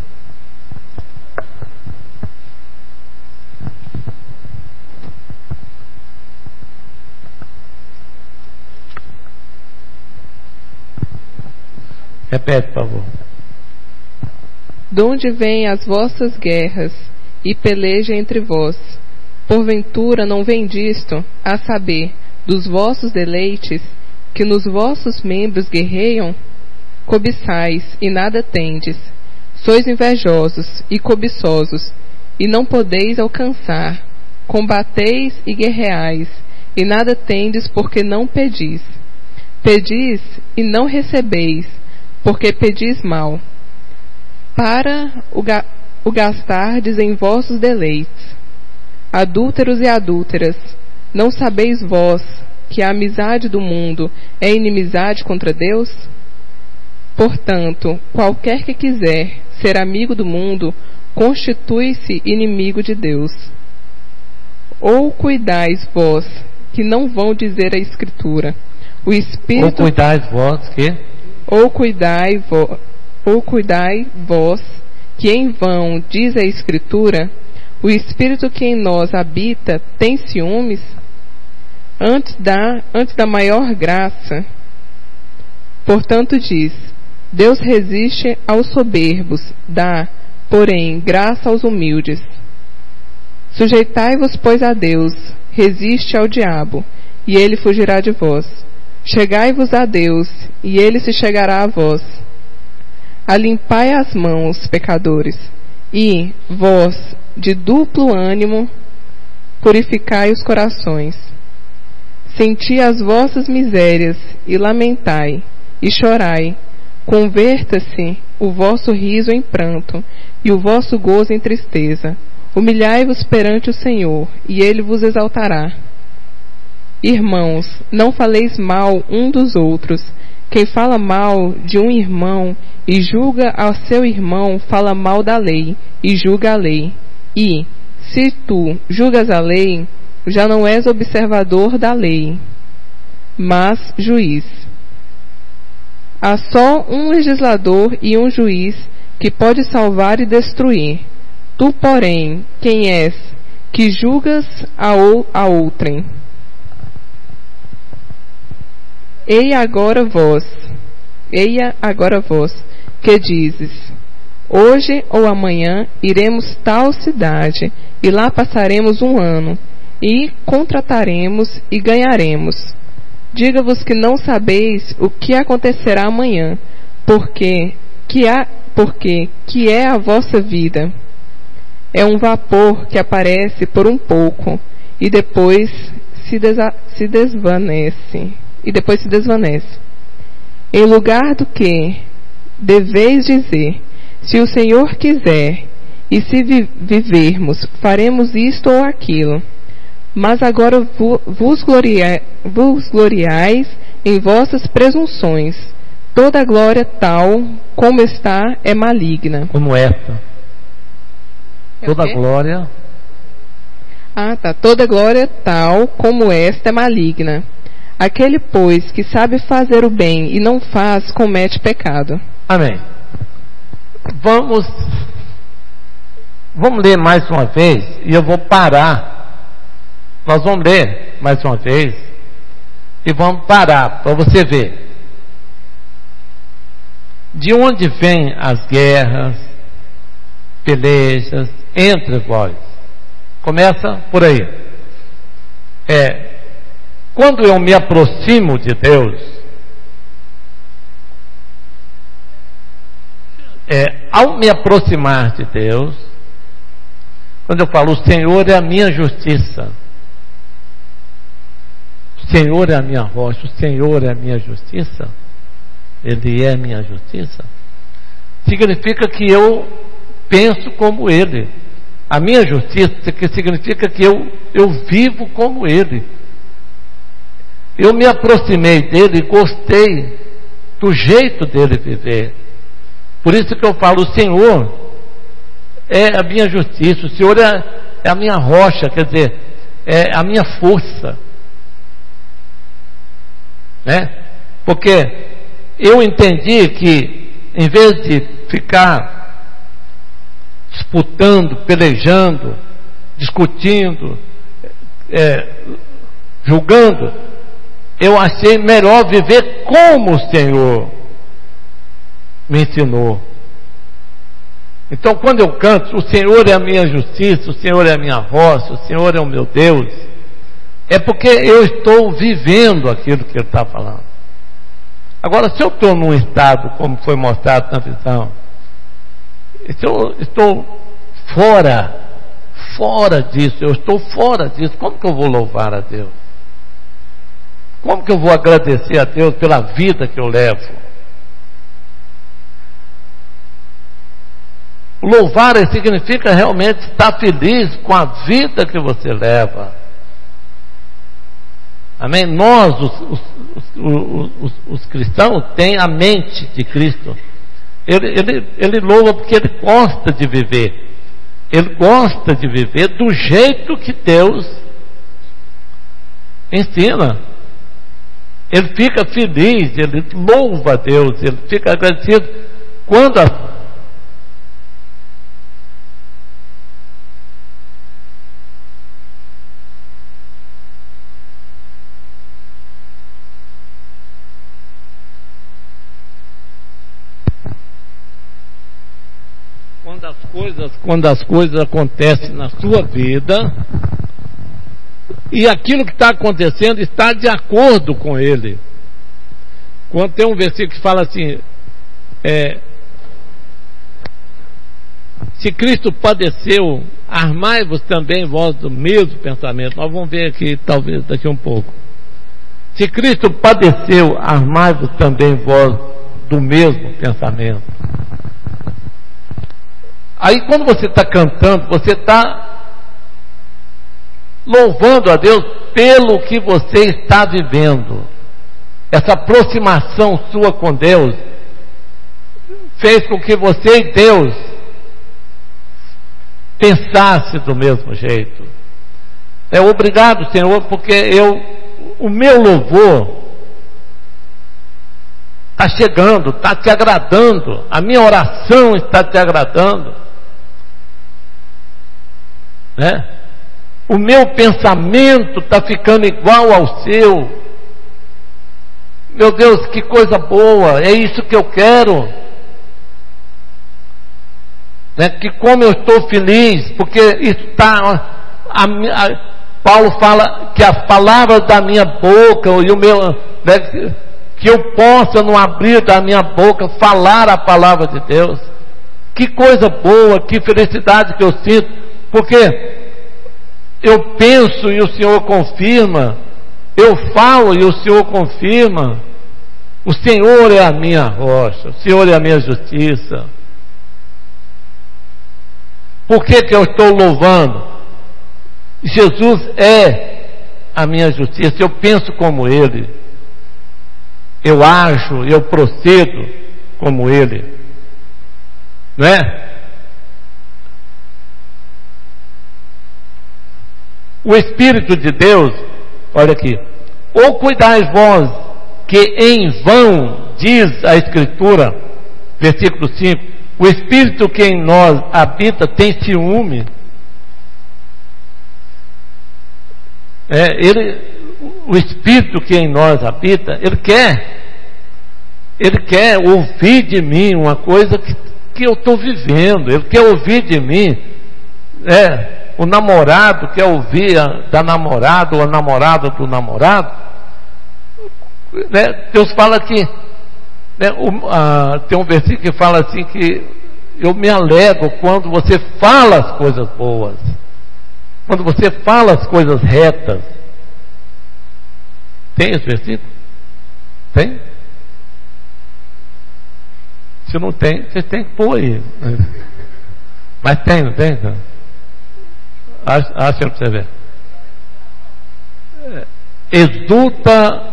S2: Repete, por favor.
S6: De onde vêm as vossas guerras e peleja entre vós? Porventura não vem disto, a saber, dos vossos deleites, que nos vossos membros guerreiam? Cobiçais, e nada tendes. Sois invejosos e cobiçosos, e não podeis alcançar. Combateis e guerreais, e nada tendes porque não pedis. Pedis e não recebeis, porque pedis mal, para o gastardes em vossos deleites. Adúlteros e adúlteras, não sabeis vós que a amizade do mundo é inimizade contra Deus? Portanto, qualquer que quiser ser amigo do mundo, constitui-se inimigo de Deus. Ou cuidais vós, que não vão dizer a Escritura, o Espírito...
S2: Ou cuidais vós, que...
S6: Ou cuidai vós, que em vão diz a Escritura, o Espírito que em nós habita tem ciúmes? Antes da maior graça. Portanto diz, Deus resiste aos soberbos, dá, porém, graça aos humildes. Sujeitai-vos, pois, a Deus, resiste ao diabo, e ele fugirá de vós. Chegai-vos a Deus, e ele se chegará a vós. Alimpai as mãos, pecadores, e, vós, de duplo ânimo, purificai os corações. Senti as vossas misérias, e lamentai, e chorai. Converta-se o vosso riso em pranto, e o vosso gozo em tristeza. Humilhai-vos perante o Senhor, e ele vos exaltará. Irmãos, não faleis mal um dos outros. Quem fala mal de um irmão e julga ao seu irmão, fala mal da lei e julga a lei. E, se tu julgas a lei, já não és observador da lei, mas juiz. Há só um legislador e um juiz que pode salvar e destruir. Tu, porém, quem és, que julgas a outrem? Eia agora vós, que dizes, hoje ou amanhã iremos tal cidade, e lá passaremos um ano, e contrataremos e ganharemos. Diga-vos que não sabeis o que acontecerá amanhã, porque que é a vossa vida? É um vapor que aparece por um pouco, e depois se desvanece. Em lugar do que deveis dizer, se o Senhor quiser, e se vivermos, faremos isto ou aquilo. Mas agora vos gloriais em vossas presunções. Toda glória tal como está é maligna.
S2: Como esta. Toda glória.
S6: Toda glória tal como esta é maligna. Aquele, pois, que sabe fazer o bem e não faz, comete pecado.
S2: Amém. Vamos ler mais uma vez, e eu vou parar. Nós vamos ler mais uma vez, e vamos parar, para você ver. De onde vêm as guerras, pelejas entre vós? Começa por aí. Quando eu me aproximo de Deus, ao me aproximar de Deus, quando eu falo, o Senhor é a minha justiça, o Senhor é a minha rocha, o Senhor é a minha justiça, Ele é a minha justiça, significa que eu penso como Ele. A minha justiça, que significa que eu vivo como Ele. Eu me aproximei dele e gostei do jeito dele viver. Por isso que eu falo, o Senhor é a minha justiça, o Senhor é a minha rocha, quer dizer, é a minha força. Né? Porque eu entendi que, em vez de ficar disputando, pelejando, discutindo, julgando, eu achei melhor viver como o Senhor me ensinou. Então, quando eu canto, o Senhor é a minha justiça, o Senhor é a minha rocha, o Senhor é o meu Deus, é porque eu estou vivendo aquilo que Ele está falando. Agora, se eu estou num estado, como foi mostrado na visão, se eu estou fora disso, eu estou fora disso, como que eu vou louvar a Deus? Como que eu vou agradecer a Deus pela vida que eu levo? Louvar significa realmente estar feliz com a vida que você leva. Amém? Nós, os cristãos, têm a mente de Cristo. Ele louva porque ele gosta de viver. Ele gosta de viver do jeito que Deus ensina. Ele fica feliz, ele louva a Deus, ele fica agradecido quando quando as coisas acontecem na sua vida e aquilo que está acontecendo está de acordo com ele. Quando tem um versículo que fala assim, se Cristo padeceu, armai-vos também vós do mesmo pensamento. Nós vamos ver aqui, talvez daqui um pouco. Se Cristo padeceu, armai-vos também vós do mesmo pensamento. Aí quando você está cantando, você está louvando a Deus pelo que você está vivendo. Essa aproximação sua com Deus fez com que você e Deus pensasse do mesmo jeito. Obrigado, Senhor, porque o meu louvor está chegando, está te agradando, a minha oração está te agradando. Né? O meu pensamento está ficando igual ao seu. Meu Deus, que coisa boa, é isso que eu quero. Né? Que como eu estou feliz, porque está. Paulo fala que as palavras da minha boca e o meu, né, que eu possa no abrir da minha boca falar a palavra de Deus. Que coisa boa, que felicidade que eu sinto. Porque eu penso e o Senhor confirma, eu falo e o Senhor confirma. O Senhor é a minha rocha, o Senhor é a minha justiça. Por que eu estou louvando? Jesus é a minha justiça, eu penso como Ele, eu ajo, eu procedo como Ele, não é? O Espírito de Deus, olha aqui, ou cuidais vós que em vão, diz a Escritura, versículo 5, o Espírito que em nós habita tem ciúme. O Espírito que em nós habita, Ele quer ouvir de mim uma coisa que eu estou vivendo, Ele quer ouvir de mim, o namorado quer ouvir da namorada ou a namorada do namorado, né? Deus fala que, né, tem um versículo que fala assim que eu me alegro quando você fala as coisas boas, quando você fala as coisas retas. Tem esse versículo? Tem? Se não tem, você tem que pôr aí. Mas tem, não tem? Não? Acha para você ver. Exulta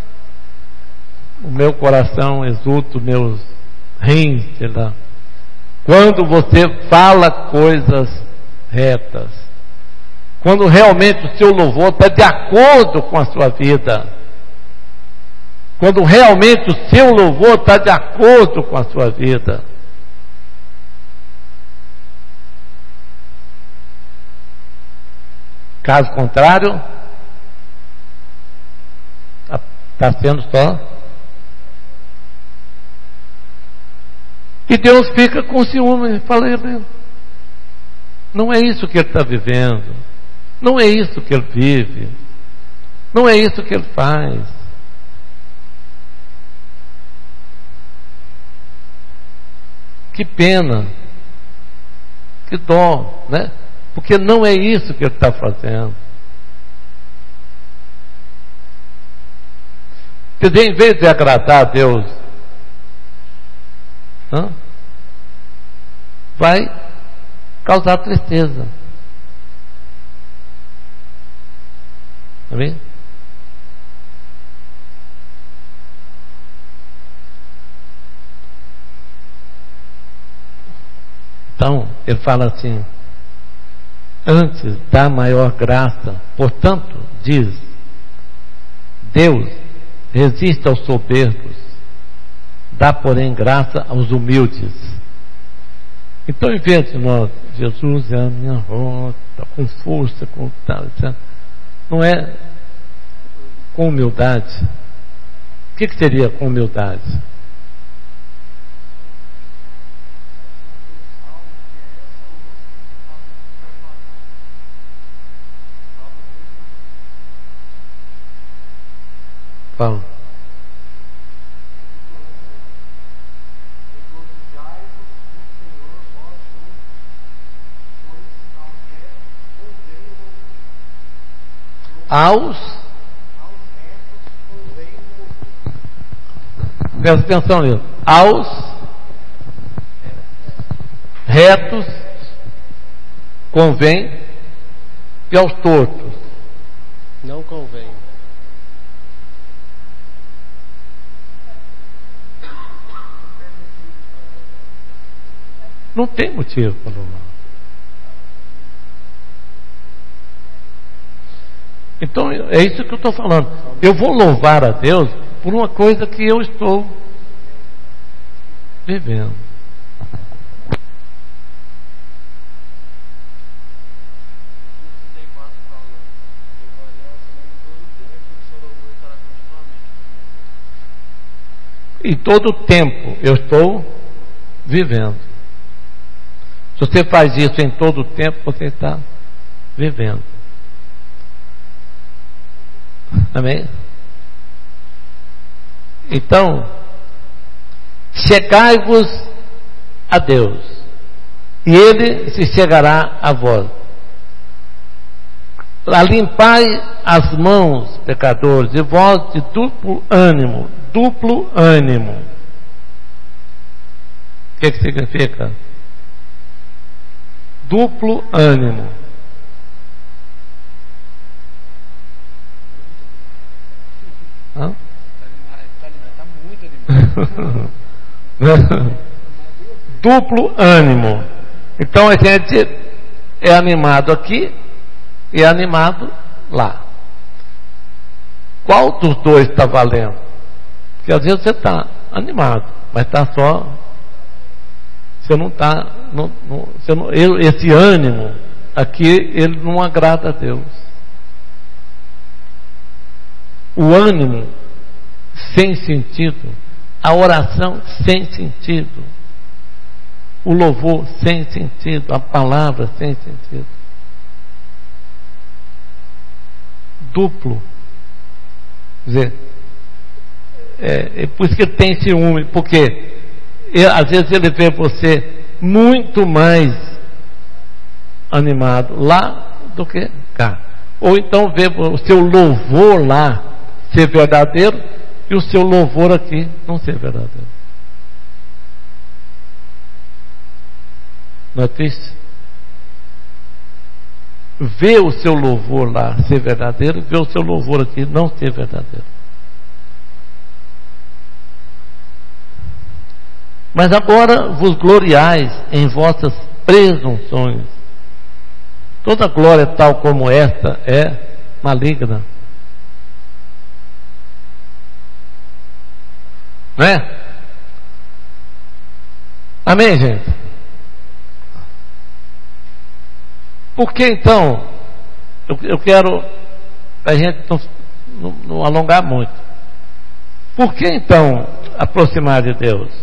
S2: o meu coração, exulta os meus rins, sei lá. Quando você fala coisas retas, quando realmente o seu louvor está de acordo com a sua vida, quando realmente o seu louvor está de acordo com a sua vida. Caso contrário, está sendo só. E Deus fica com ciúme e fala: não é isso que ele está vivendo, não é isso que ele vive, não é isso que ele faz. Que pena, que dó, né? Porque não é isso que ele está fazendo. Quer dizer, em vez de agradar a Deus, vai causar tristeza. Amém? Então, ele fala assim: antes dá maior graça, portanto, diz, Deus resiste aos soberbos, dá, porém, graça aos humildes. Então, em vez de nós, Jesus é a minha rota, com força, com tal, etc., não é com humildade. O que seria com humildade? Fala. Presta atenção nisso. Aos retos convém, e aos tortos
S1: não convém.
S2: Não tem motivo para louvar. Então é isso que eu estou falando. Eu vou louvar a Deus por uma coisa que eu estou vivendo. E todo o tempo eu estou vivendo. Se você faz isso em todo o tempo, você está vivendo. Amém? Então, chegai-vos a Deus, e Ele se chegará a vós. Limpai as mãos, pecadores, e vós de duplo ânimo. Duplo ânimo. O que significa? Duplo ânimo. Hã? Está muito animado. Duplo ânimo. Então a gente é animado aqui e é animado lá. Qual dos dois está valendo? Porque às vezes você está animado, mas está só. Você não está. Esse ânimo aqui, ele não agrada a Deus. O ânimo sem sentido, a oração sem sentido, o louvor sem sentido, a palavra sem sentido. Duplo. Quer dizer, é por isso que ele tem ciúme, porque às vezes ele vê você muito mais animado lá do que cá. Ou então vê o seu louvor lá ser verdadeiro e o seu louvor aqui não ser verdadeiro. Não é triste? vê o seu louvor lá ser verdadeiro, vê o seu louvor aqui não ser verdadeiro. Mas agora vos gloriais em vossas presunções. Toda glória tal como esta é maligna. Não é? Amém, gente? Por que então, eu quero, a gente não alongar muito, por que então aproximar de Deus?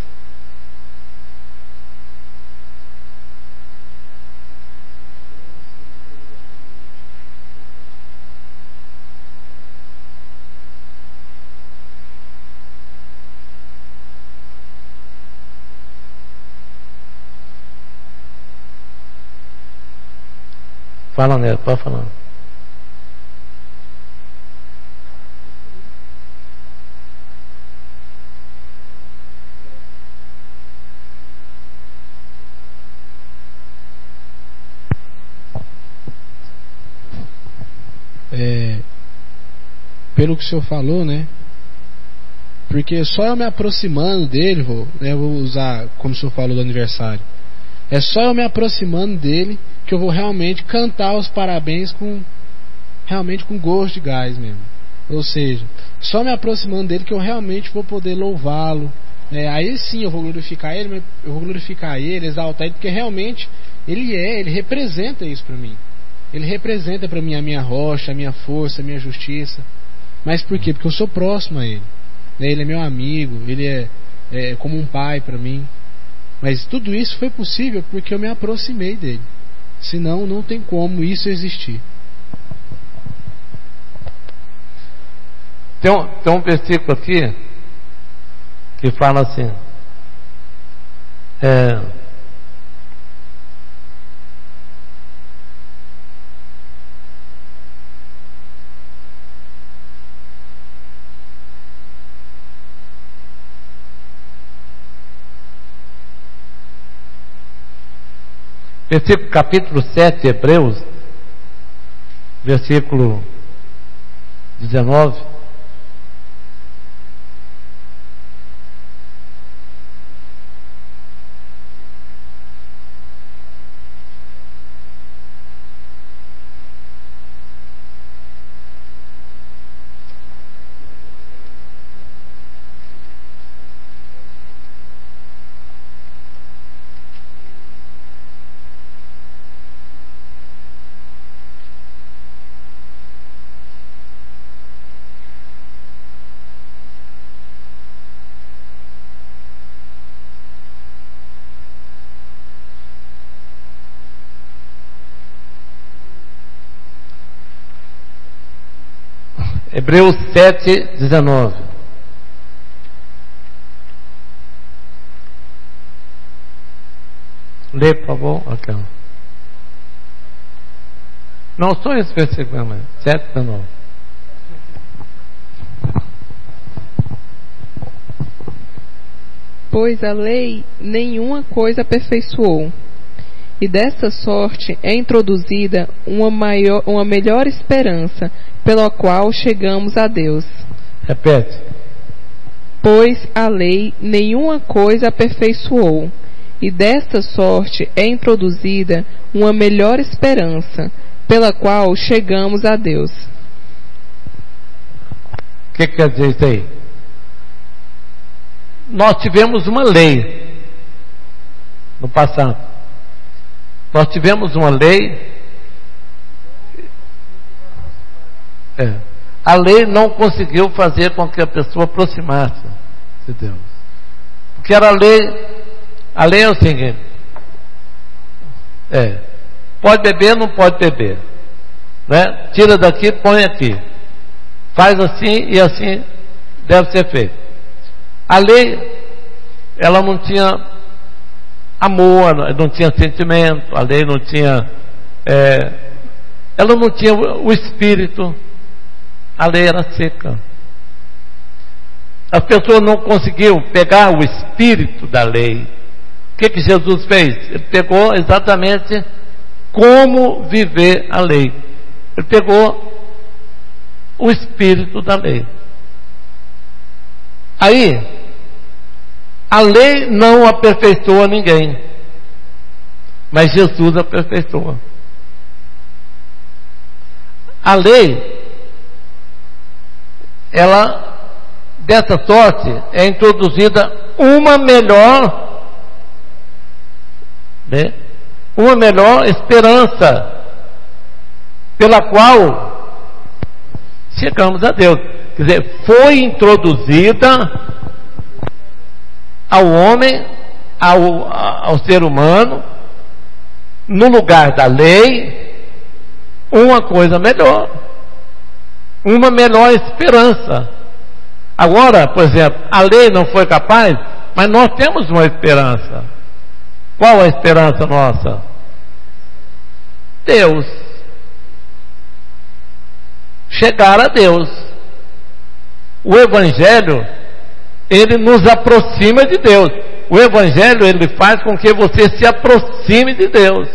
S2: Fala, Neto, pode falar.
S1: Pelo que o senhor falou, né? Porque só eu me aproximando dele, eu vou usar como o senhor falou do aniversário. É só eu me aproximando dele que eu vou realmente cantar os parabéns realmente com gosto de gás mesmo. Ou seja, só me aproximando dele que eu realmente vou poder louvá-lo. Aí sim eu vou glorificar ele, exaltar ele, porque realmente ele representa isso para mim. Ele representa para mim a minha rocha, a minha força, a minha justiça. Mas por quê? Porque eu sou próximo a ele. Ele é meu amigo, ele é como um pai para mim. Mas tudo isso foi possível porque eu me aproximei dele. Senão não tem como isso existir.
S2: Tem um versículo aqui que fala assim, versículo capítulo 7, Hebreus, versículo 19. Hebreus 7, 19. Lê, por favor. Aqui, ó. Não, só esse versículo, mas 7, 19.
S6: Pois a lei nenhuma coisa aperfeiçoou, e desta sorte é introduzida uma melhor esperança, pela qual chegamos a Deus.
S2: Repete.
S6: Pois a lei nenhuma coisa aperfeiçoou, e desta sorte é introduzida uma melhor esperança, pela qual chegamos a Deus.
S2: O que quer dizer isso aí? Nós tivemos uma lei no passado. Nós tivemos uma lei. A lei não conseguiu fazer com que a pessoa aproximasse de Deus. Porque era a lei é o seguinte: pode beber, não pode beber, né? Tira daqui, põe aqui, faz assim e assim deve ser feito. A lei, ela não tinha amor, não tinha sentimento, a lei não tinha ela não tinha o espírito. A lei era seca. As pessoas não conseguiam pegar o espírito da lei. O que Jesus fez? Ele pegou exatamente como viver a lei. Ele pegou o espírito da lei. Aí, a lei não aperfeiçoa ninguém, mas Jesus aperfeiçoa. A lei, ela, dessa sorte, é introduzida uma melhor, né? Uma melhor esperança, pela qual chegamos a Deus. Quer dizer, foi introduzida ao homem, ao ser humano, no lugar da lei, uma coisa melhor, uma melhor esperança. Agora, por exemplo, a lei não foi capaz, mas nós temos uma esperança. Qual a esperança nossa? Deus. Chegar a Deus. O Evangelho, ele nos aproxima de Deus. O Evangelho, ele faz com que você se aproxime de Deus.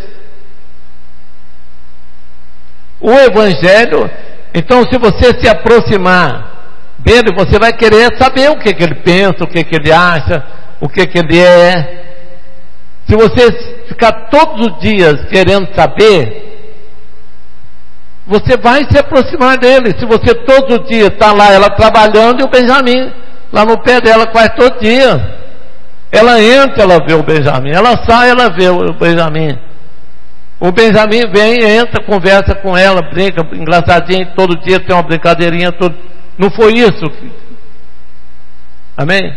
S2: O Evangelho, então, se você se aproximar dele, você vai querer saber o que ele pensa, o que ele acha, o que ele é. Se você ficar todos os dias querendo saber, você vai se aproximar dele. Se você todos os dias está lá, ela trabalhando, e o Benjamin lá no pé dela quase todo dia. Ela entra, ela vê o Benjamin. Ela sai, ela vê o Benjamin. O Benjamin vem, entra, conversa com ela, brinca, engraçadinho, todo dia tem uma brincadeirinha. Não foi isso? Amém?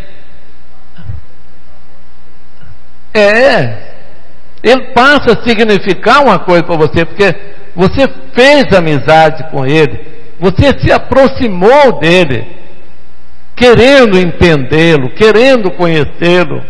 S2: Ele passa a significar uma coisa para você, porque você fez amizade com ele, você se aproximou dele, querendo entendê-lo, querendo conhecê-lo.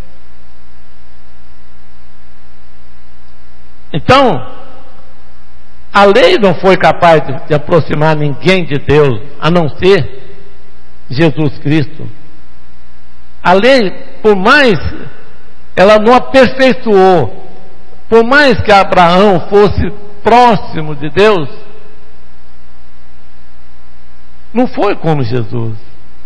S2: Então, a lei não foi capaz de aproximar ninguém de Deus, a não ser Jesus Cristo. A lei, por mais ela não aperfeiçoou, por mais que Abraão fosse próximo de Deus, não foi como Jesus.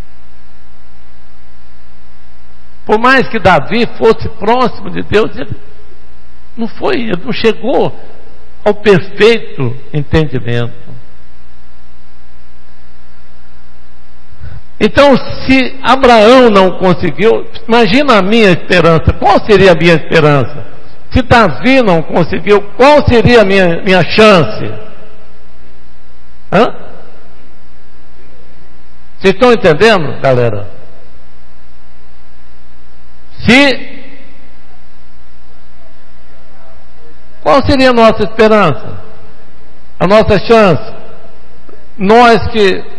S2: Por mais que Davi fosse próximo de Deus, ele não chegou ao perfeito entendimento. Então, se Abraão não conseguiu, imagina a minha esperança. Qual seria a minha esperança? Se Davi não conseguiu, qual seria a minha chance? Vocês estão entendendo, galera? Qual seria a nossa esperança? A nossa chance? Nós que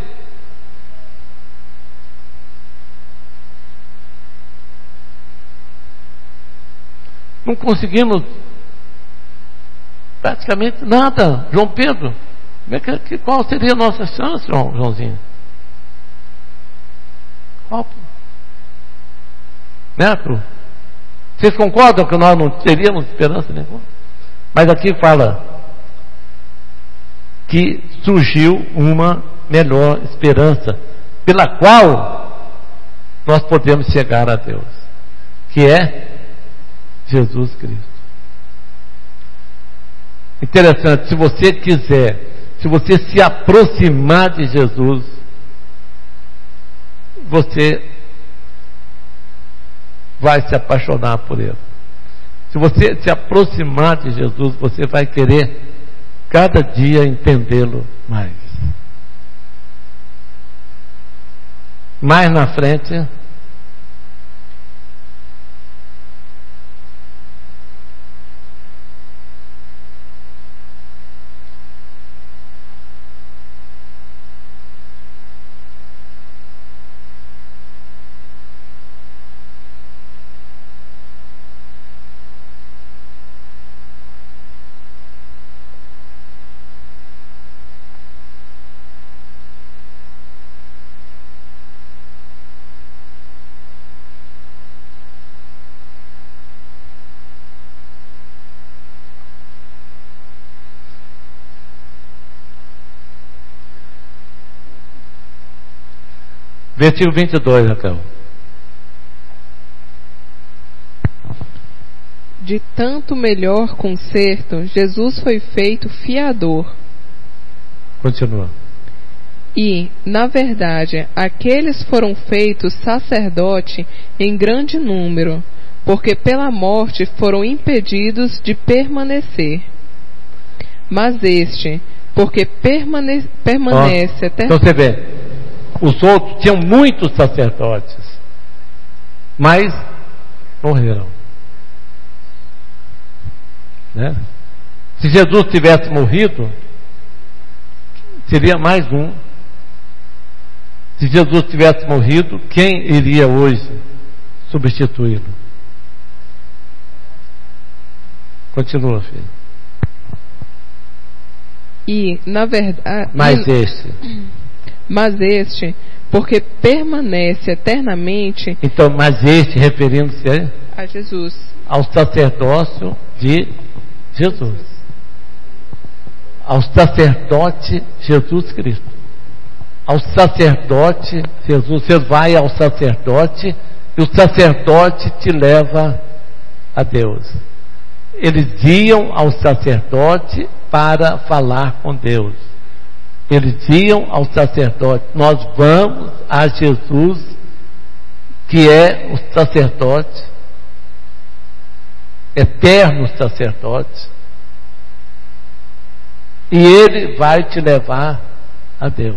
S2: não conseguimos praticamente nada. João Pedro, qual seria a nossa chance, Joãozinho? Qual? Neto? Vocês concordam que nós não teríamos esperança nenhuma? Mas aqui fala que surgiu uma melhor esperança, pela qual nós podemos chegar a Deus, que é Jesus Cristo. Interessante, se você quiser, se você se aproximar de Jesus, você vai se apaixonar por Ele. Se você se aproximar de Jesus, você vai querer cada dia entendê-lo mais. Mais na frente, Versículo 22, Raquel.
S6: De tanto melhor conserto, Jesus foi feito fiador.
S2: Continua.
S6: E, na verdade, aqueles foram feitos sacerdote em grande número, porque pela morte foram impedidos de permanecer. Mas este, porque permanece até...
S2: Então você vê, os outros tinham muitos sacerdotes, mas morreram. Né? Se Jesus tivesse morrido, seria mais um. Se Jesus tivesse morrido, quem iria hoje substituí-lo? Continua, filho.
S6: E, na verdade...
S2: Mas
S6: este, porque permanece eternamente...
S2: Então, mas este, referindo-se
S6: a Jesus,
S2: ao sacerdócio de Jesus, ao sacerdote Jesus Cristo, ao sacerdote Jesus. Você vai ao sacerdote e o sacerdote te leva a Deus. Eles iam ao sacerdote para falar com Deus. Eles iam ao sacerdote. Nós vamos a Jesus, que é o sacerdote, eterno sacerdote, e ele vai te levar a Deus.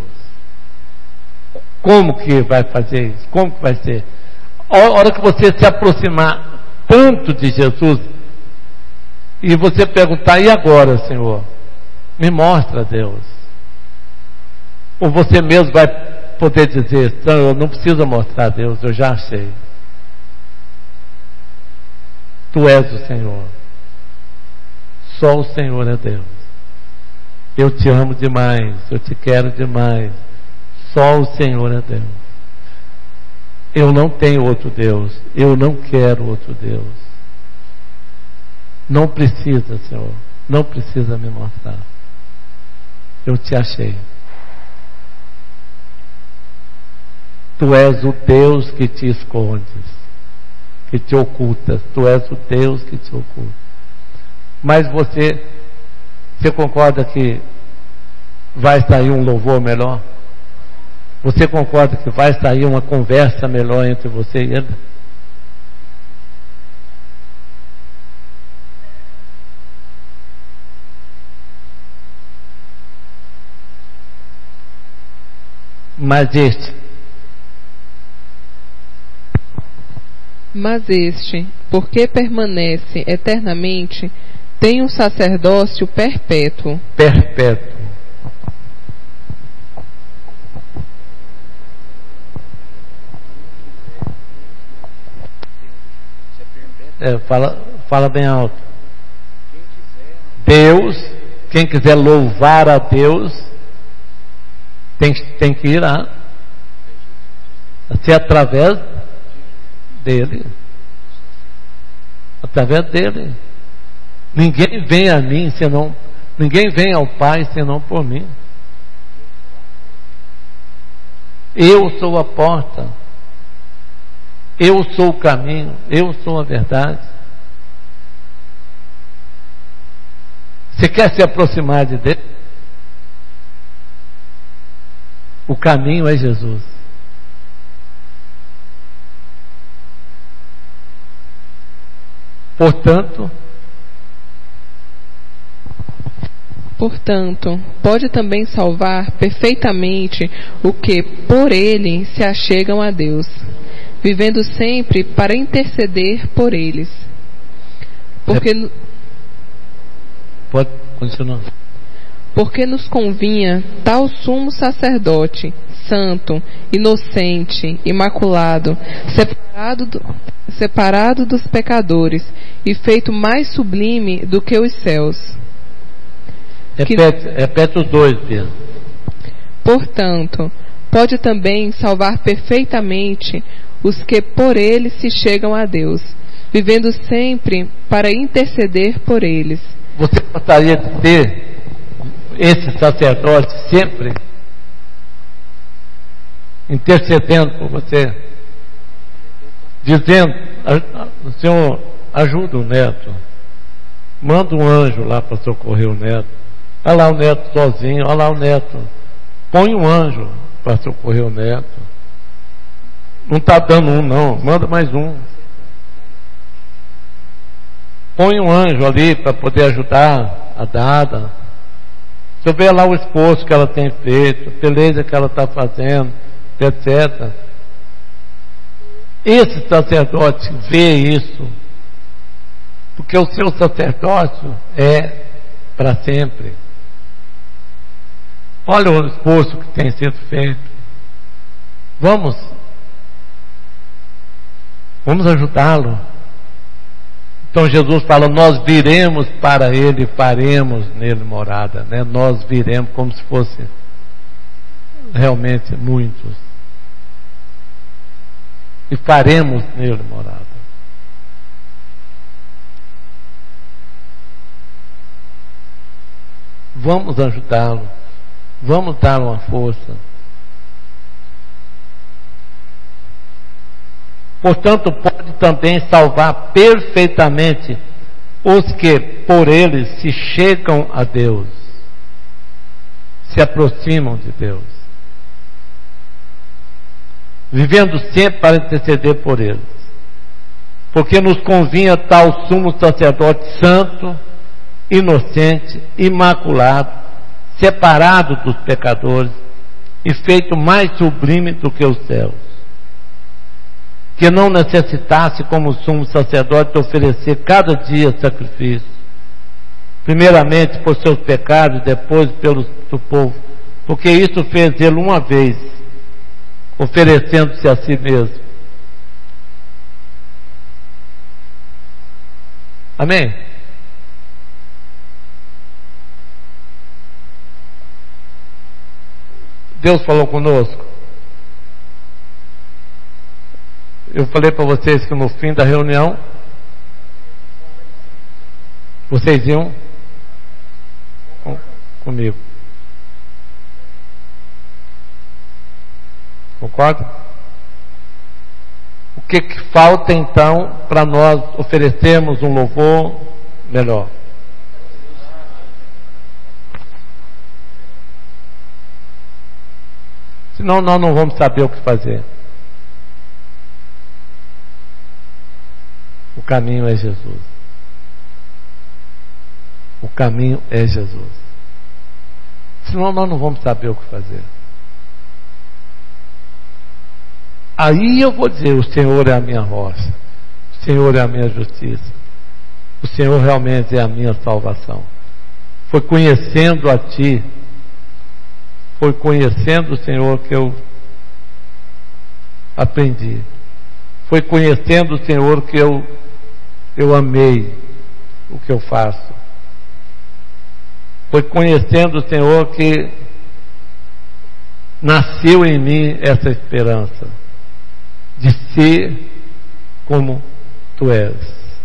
S2: Como que vai fazer isso? Como que vai ser? A hora que você se aproximar tanto de Jesus e você perguntar: e agora, Senhor? Me mostra, Deus. Ou você mesmo vai poder dizer: Senhor, não precisa mostrar a Deus, eu já sei. Tu és o Senhor. Só o Senhor é Deus. Eu te amo demais, eu te quero demais. Só o Senhor é Deus. Eu não tenho outro Deus. Eu não quero outro Deus. Não precisa, Senhor. Não precisa me mostrar. Eu te achei. Tu és o Deus que te escondes, que te ocultas. Tu és o Deus que te oculta. Mas você concorda que vai sair um louvor melhor? Você concorda que vai sair uma conversa melhor entre você e ele?
S6: Mas este, porque permanece eternamente, tem um sacerdócio perpétuo.
S2: Perpétuo. Fala bem alto. Deus, quem quiser louvar a Deus, tem que ir lá. Se através dele. Através dele. Ninguém vem a mim senão, ninguém vem ao Pai senão por mim. Eu sou a porta. Eu sou o caminho. Eu sou a verdade. Você quer se aproximar de Deus? O caminho é Jesus.
S6: Portanto, pode também salvar perfeitamente o que por ele se achegam a Deus, vivendo sempre para interceder por eles.
S2: Pode continuar.
S6: Porque nos convinha tal sumo sacerdote, santo, inocente, imaculado, separado dos pecadores e feito mais sublime do que os céus.
S2: Repete os dois, Pedro.
S6: Portanto, pode também salvar perfeitamente os que por ele se chegam a Deus, vivendo sempre para interceder por eles.
S2: Você gostaria de ter esse sacerdote sempre intercedendo por você, dizendo: Senhor, ajuda o neto, manda um anjo lá para socorrer o neto. Olha lá o neto sozinho, olha lá o neto, põe um anjo para socorrer o neto. Não está dando um, não, manda mais um. Põe um anjo ali para poder ajudar a Dada. Se eu ver lá o esforço que ela tem feito, a beleza que ela está fazendo, etc. Esse sacerdote vê isso, porque o seu sacerdócio é para sempre. Olha o esforço que tem sido feito. Vamos ajudá-lo. Então Jesus fala: nós viremos para ele e faremos nele morada, né? Nós viremos como se fosse realmente muitos, e faremos nele morada. Vamos ajudá-lo, vamos dar uma força. Portanto, pode também salvar perfeitamente os que por ele se chegam a Deus, se aproximam de Deus, vivendo sempre para interceder por eles, porque nos convinha tal sumo sacerdote santo, inocente, imaculado, separado dos pecadores e feito mais sublime do que os céus, que não necessitasse, como sumo sacerdote, oferecer cada dia sacrifício, primeiramente por seus pecados, depois pelos do povo, porque isso fez ele uma vez, oferecendo-se a si mesmo. Amém? Deus falou conosco. Eu falei para vocês que no fim da reunião vocês iam comigo. Concorda? O que falta então para nós oferecermos um louvor melhor? Senão nós não vamos saber o que fazer. O caminho é Jesus. O caminho é Jesus. Senão nós não vamos saber o que fazer. Aí eu vou dizer: o Senhor é a minha rocha, o Senhor é a minha justiça, o Senhor realmente é a minha salvação. Foi conhecendo a Ti, foi conhecendo o Senhor que eu aprendi. Foi conhecendo o Senhor que eu amei o que eu faço. Foi conhecendo o Senhor que nasceu em mim essa esperança de ser como Tu és.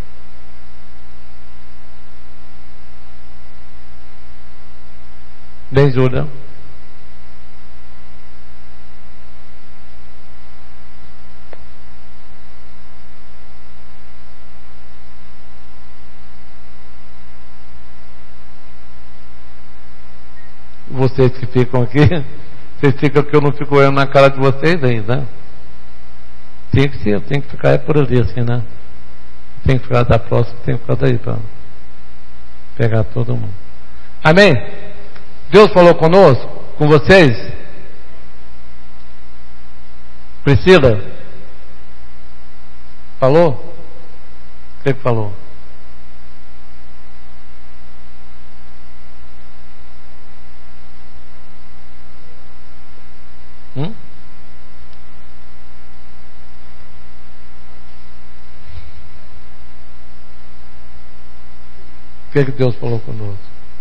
S2: Bem, Júlia? Vocês que ficam aqui, vocês ficam aqui, eu não fico olhando na cara de vocês ainda. Tem que ser, eu tenho que ficar por ali assim, né? Tem que ficar da próxima, tem que ficar daí para pegar todo mundo. Amém? Deus falou conosco, com vocês? Priscila? Falou? O que falou? O que Deus falou conosco?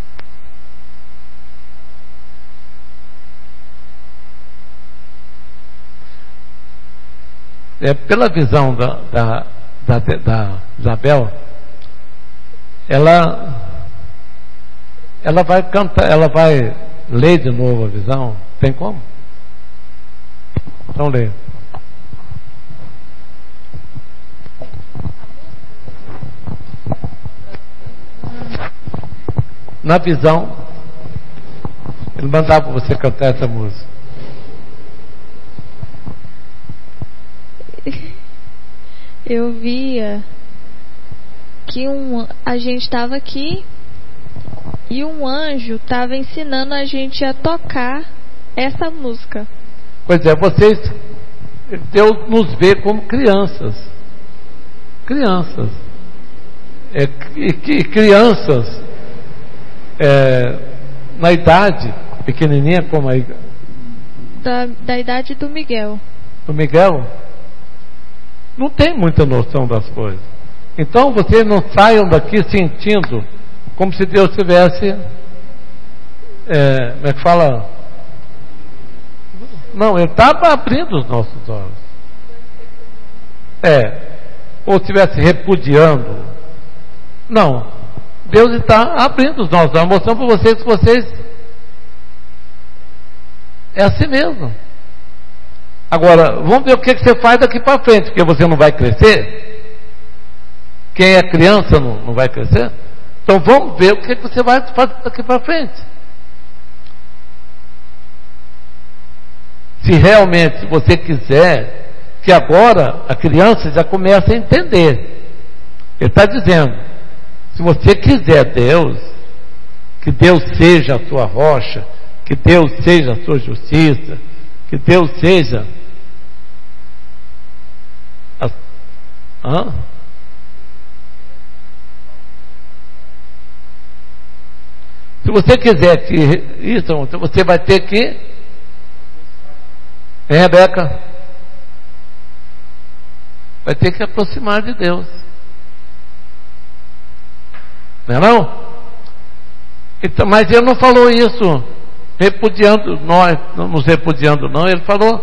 S2: Pela visão da Isabel, ela vai cantar, ela vai ler de novo a visão. Tem como? Então lê. Na visão, ele mandava você cantar essa música.
S5: Eu via que a gente estava aqui e um anjo estava ensinando a gente a tocar essa música.
S2: Pois é, Deus nos vê como crianças. Crianças. Crianças na idade pequenininha, como aí.
S5: Da idade do Miguel.
S2: Do Miguel? Não tem muita noção das coisas. Então vocês não saiam daqui sentindo como se Deus tivesse, como é que fala? Não, Ele estava abrindo os nossos olhos. Ou estivesse repudiando. Não. Deus está abrindo os nossos olhos, mostrando para vocês que vocês é assim mesmo. Agora, vamos ver o que você faz daqui para frente, porque você não vai crescer. Quem é criança não vai crescer. Então vamos ver o que você vai fazer daqui para frente. Se realmente você quiser, que agora a criança já comece a entender. Ele está dizendo, se você quiser Deus, que Deus seja a sua rocha, que Deus seja a sua justiça, que Deus seja Se você quiser que isso, você vai ter que, Rebeca, vai ter que aproximar de Deus. Não é não? Então, mas ele não falou isso repudiando nós, não nos repudiando não, ele falou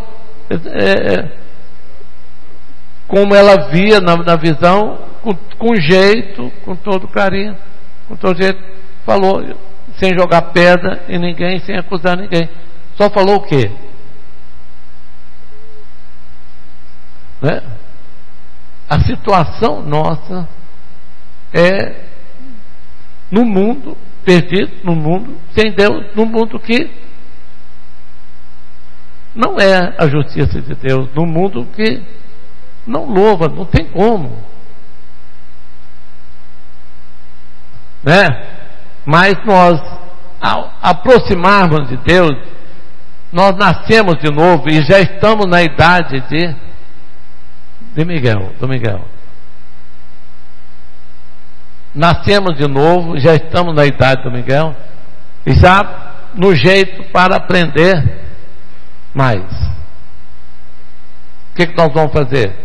S2: como ela via na visão, com jeito, com todo carinho, com todo jeito, falou, sem jogar pedra em ninguém, sem acusar ninguém. Só falou o quê? Né? A situação nossa é no mundo perdido, no mundo sem Deus, no mundo que não é a justiça de Deus, no mundo que não louva, não tem como, né? Mas nós, ao aproximarmos de Deus, nós nascemos de novo e já estamos na idade do Miguel. Nascemos de novo, já estamos na idade do Miguel e já no jeito para aprender mais. O que nós vamos fazer?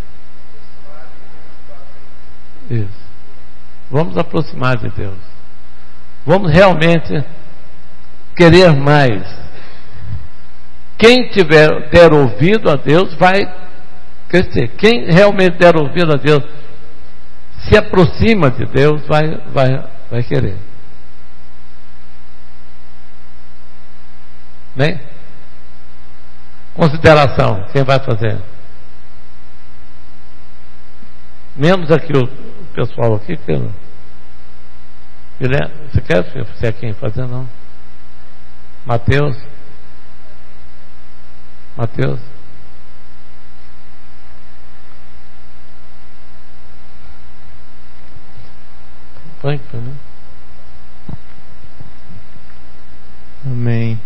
S2: Isso. Vamos aproximar de Deus. Vamos realmente querer mais. Quem der ouvido a Deus vai crescer. Quem realmente der ouvido a Deus, se aproxima de Deus, vai querer. Né? Consideração, quem vai fazer? Menos aqui o pessoal aqui, você quer ser quem fazer? Não. Mateus. Põe para mim.
S7: Amém.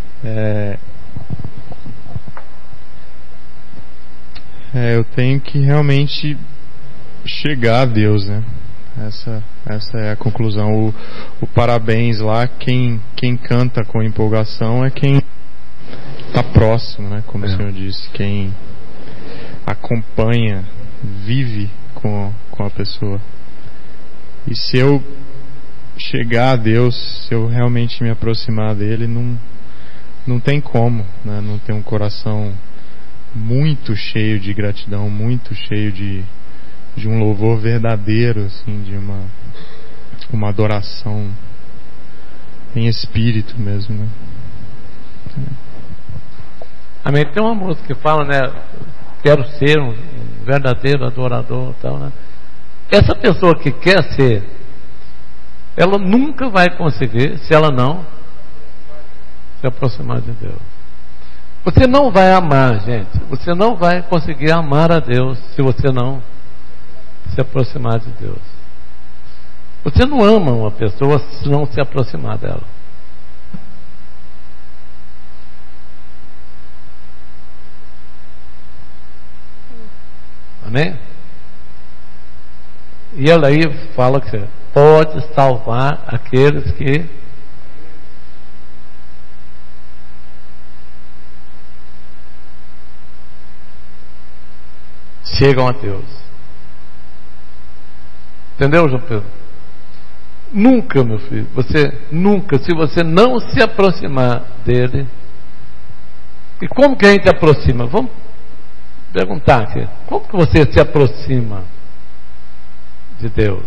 S7: Eu tenho que realmente chegar a Deus, né? Essa é a conclusão. O parabéns lá, quem canta com empolgação é quem está próximo, né? Como o senhor disse, quem acompanha, vive com a pessoa. E se eu chegar a Deus, se eu realmente me aproximar dele, não tem como, né? Não ter um coração muito cheio de gratidão, muito cheio de um louvor verdadeiro, assim, de uma adoração em espírito mesmo, né?
S2: Amém? Tem uma música que fala, né? Quero ser um verdadeiro adorador, tal, né? Essa pessoa que quer ser, ela nunca vai conseguir se ela não se aproximar de Deus. Você não vai amar, gente. Você não vai conseguir amar a Deus se você não se aproximar de Deus. Você não ama uma pessoa se não se aproximar dela. Amém? E ela aí fala que pode salvar aqueles que chegam a Deus. Entendeu, João Pedro? Nunca, meu filho, se você não se aproximar dele. E como que a gente aproxima? Vamos perguntar aqui. Como que você se aproxima de Deus?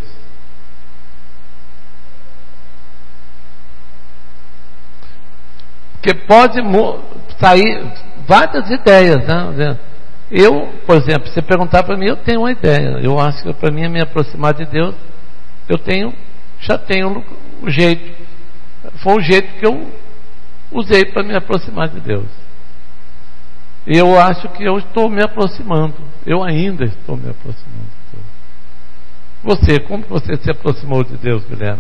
S2: Porque pode sair várias ideias, né? Eu, por exemplo, se perguntar para mim, eu tenho uma ideia. Eu acho que para mim me aproximar de Deus, já tenho o jeito. Foi o jeito que eu usei para me aproximar de Deus. E eu acho que eu estou me aproximando. Eu ainda estou me aproximando de Deus. Você, como você se aproximou de Deus, Guilherme?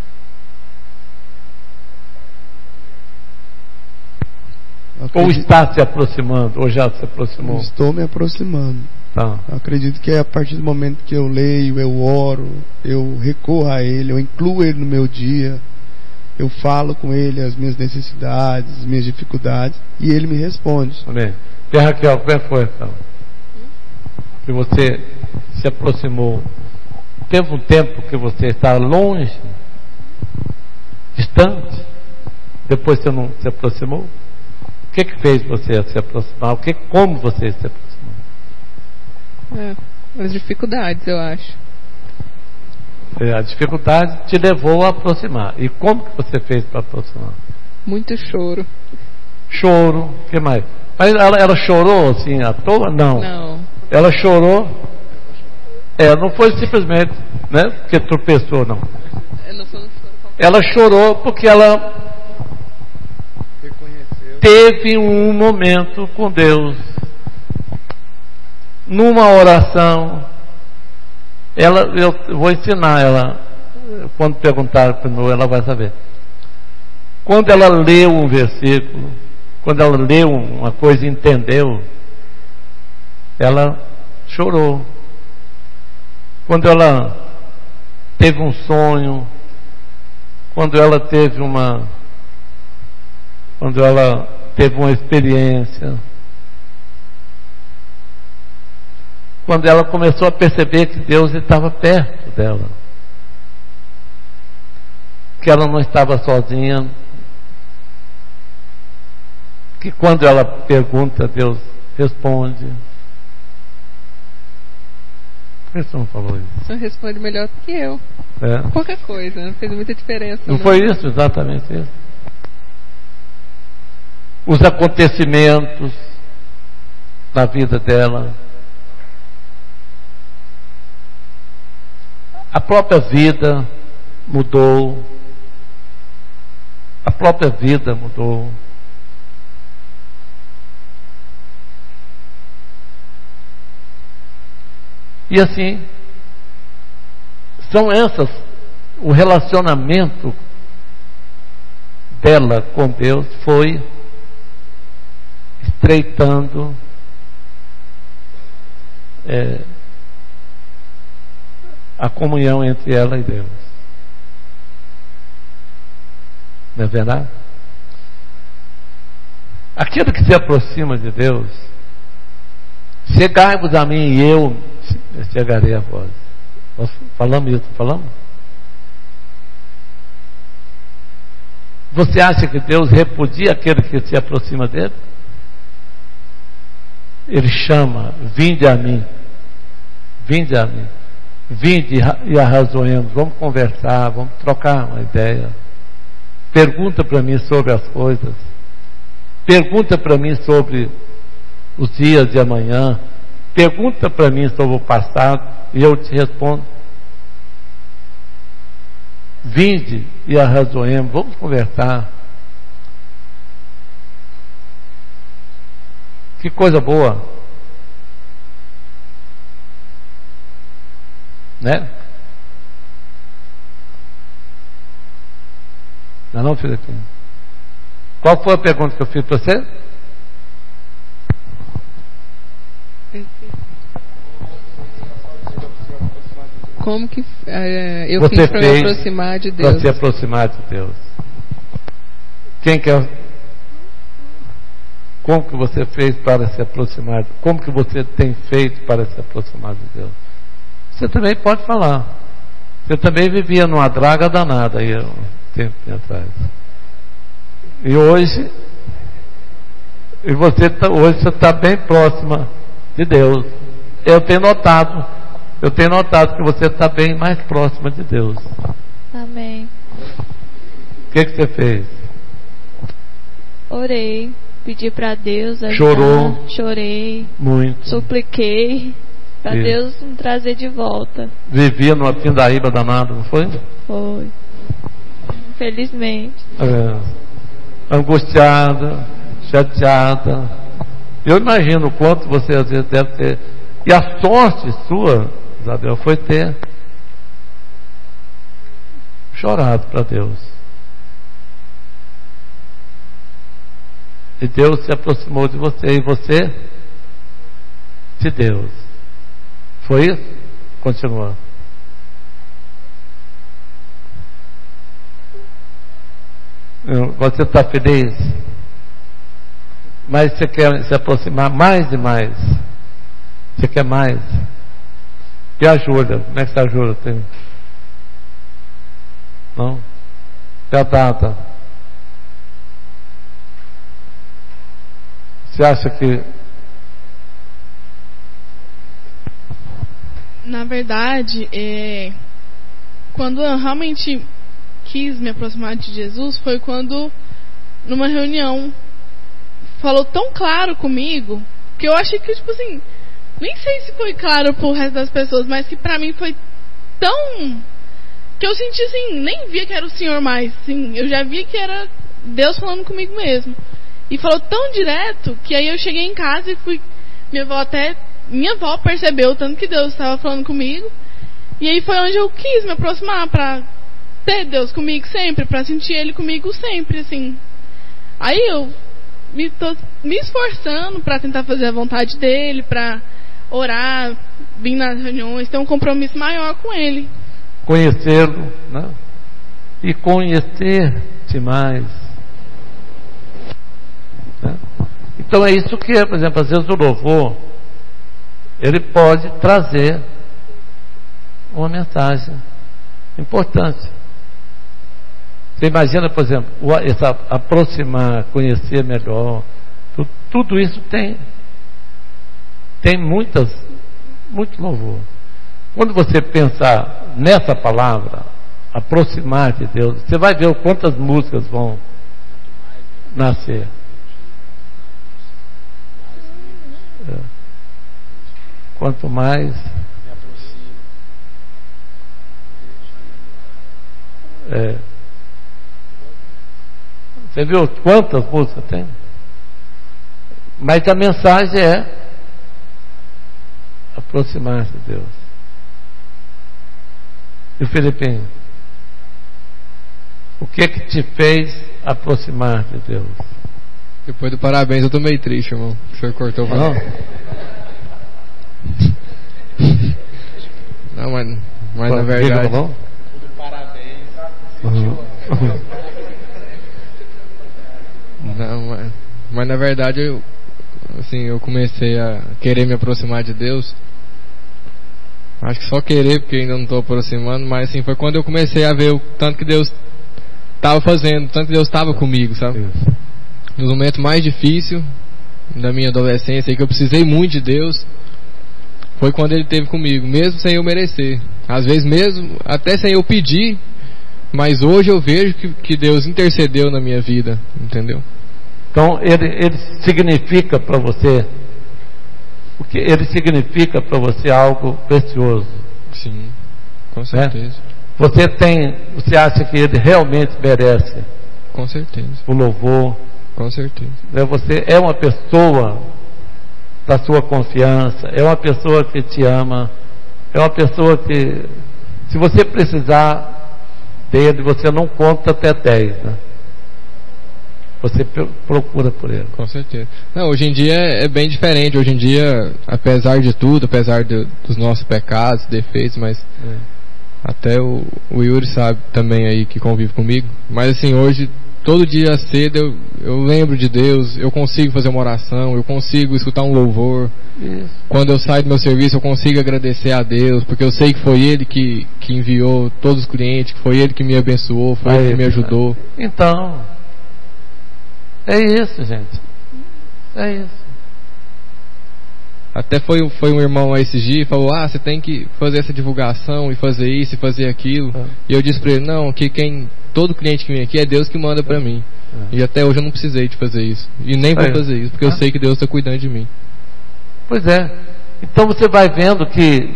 S2: Ou está se aproximando, ou já se aproximou?
S8: Estou me aproximando.
S2: Tá.
S8: Eu acredito que é a partir do momento que eu leio, eu oro, eu recorro a Ele, eu incluo Ele no meu dia, eu falo com Ele as minhas necessidades, as minhas dificuldades, e Ele me responde.
S2: Amém. E Raquel, como foi então? Que você se aproximou? Teve um tempo que você está longe, distante, depois você não se aproximou? O que fez você se aproximar? Como você se aproximou?
S6: As dificuldades, eu acho.
S2: A dificuldade te levou a aproximar. E como que você fez para aproximar?
S6: Muito choro.
S2: Choro, o que mais? Mas ela chorou assim à toa? Não.
S6: Não.
S2: Ela chorou. Não foi simplesmente, né? Porque tropeçou, não. Ela chorou porque ela teve um momento com Deus, numa oração. Eu vou ensinar ela, quando perguntar para mim, ela vai saber. Quando ela leu um versículo, quando ela leu uma coisa e entendeu, ela chorou. Quando ela teve um sonho, quando ela teve uma experiência, quando ela começou a perceber que Deus estava perto dela, que ela não estava sozinha, que quando ela pergunta, Deus responde. Por que você não falou isso?
S6: O senhor responde melhor do que eu. Pouca coisa, não fez muita diferença.
S2: Não foi isso? Exatamente isso. Os acontecimentos na vida dela, a própria vida mudou, e assim são essas, o relacionamento dela com Deus foi estreitando a comunhão entre ela e Deus. Não é verdade? Aquele que se aproxima de Deus, chegai-vos a mim e eu chegarei a vós. Nós falamos isso, falamos? Você acha que Deus repudia aquele que se aproxima dele? Ele chama: vinde a mim, vinde e arrazoemos, vamos conversar, vamos trocar uma ideia, pergunta para mim sobre as coisas. Pergunta para mim sobre os dias de amanhã. Pergunta para mim sobre o passado e eu te respondo. Vinde e arrazoemos, vamos conversar. Que coisa boa, né? Não, Filipinho? Qual foi a pergunta que eu fiz para você?
S6: Como que eu você fiz para me aproximar de Deus?
S2: Para se aproximar de Deus. Quem quer? Como que você fez para se aproximar? Como que você tem feito para se aproximar de Deus? Você também pode falar. Você também vivia numa draga danada aí um tempo atrás. E hoje você está bem próxima de Deus. Eu tenho notado que você está bem mais próxima de Deus.
S5: Amém.
S2: O que você fez?
S5: Orei, pedi para Deus ajudar,
S2: chorou,
S5: chorei
S2: muito,
S5: supliquei para Deus me trazer de volta.
S2: Vivia numa pindaíba danada, não foi?
S5: Foi. Infelizmente.
S2: Angustiada, chateada. Eu imagino o quanto você às vezes deve ter. E a sorte sua, Isabel, foi ter chorado para Deus. E Deus se aproximou de você e você de Deus. Foi isso? Continua. Você está feliz? Mas você quer se aproximar mais e mais. Você quer mais? E a Júlia? Como é que está a Júlia? Não? E a data? Você acha que...
S9: Na verdade, quando eu realmente quis me aproximar de Jesus, foi quando, numa reunião, falou tão claro comigo, que eu achei que, tipo assim, nem sei se foi claro pro resto das pessoas, mas que pra mim foi tão... que eu senti assim, nem via que era o Senhor mais, assim, eu já via que era Deus falando comigo mesmo. E falou tão direto, que aí eu cheguei em casa e fui... Minha avó percebeu tanto que Deus estava falando comigo. E aí foi onde eu quis me aproximar, pra ter Deus comigo sempre, pra sentir Ele comigo sempre, assim. Aí eu tô me esforçando pra tentar fazer a vontade dEle, pra orar, vir nas reuniões, ter um compromisso maior com Ele.
S2: Conhecê-lo, né? E conhecer-te mais. Né? Então é isso que é, por exemplo, às vezes o louvor, ele pode trazer uma mensagem importante. Você imagina, por exemplo, aproximar, conhecer melhor, tudo isso tem muito louvor. Quando você pensar nessa palavra, aproximar de Deus, você vai ver quantas músicas vão nascer. Quanto mais me aproximo, você viu quantas músicas tem? Mas a mensagem é aproximar-se de Deus. E o Filipinho, o que te fez aproximar de Deus?
S10: Depois do parabéns eu tô meio triste, irmão. O senhor cortou pra mim. Não, mas na verdade. Não, mas na verdade eu comecei a querer me aproximar de Deus. Acho que só querer, porque ainda não estou aproximando, mas assim, foi quando eu comecei a ver o tanto que Deus estava fazendo, o tanto que Deus estava comigo, sabe? No momento mais difícil da minha adolescência, que eu precisei muito de Deus, foi quando Ele esteve comigo, mesmo sem eu merecer. Às vezes mesmo, até sem eu pedir, mas hoje eu vejo que Deus intercedeu na minha vida, entendeu?
S2: Então ele significa para você, porque ele significa para você algo precioso.
S10: Sim, com certeza.
S2: Você acha que ele realmente merece?
S10: Com certeza.
S2: O louvor.
S10: Com certeza.
S2: Você é uma pessoa da sua confiança, é uma pessoa que te ama, é uma pessoa que, se você precisar dele, você não conta até 10, né? Você procura por ele.
S10: Com certeza. Não, hoje em dia é bem diferente. Hoje em dia, apesar de tudo, apesar dos nossos pecados, defeitos, mas até o Yuri sabe também aí que convive comigo. Mas assim, hoje, todo dia cedo eu lembro de Deus, eu consigo fazer uma oração, eu consigo escutar um louvor.
S2: Isso.
S10: Quando eu saio do meu serviço, eu consigo agradecer a Deus, porque eu sei que foi Ele que enviou todos os clientes, que foi Ele que me abençoou, foi Ele que me ajudou.
S2: Então, é isso, gente. É isso.
S10: Até foi um irmão aí esses dias e falou: você tem que fazer essa divulgação e fazer isso e fazer aquilo. E eu disse para ele: não, que todo cliente que vem aqui é Deus que manda para mim. E até hoje eu não precisei de fazer isso. E nem vou fazer isso, porque eu sei que Deus está cuidando de mim.
S2: Pois é. Então você vai vendo que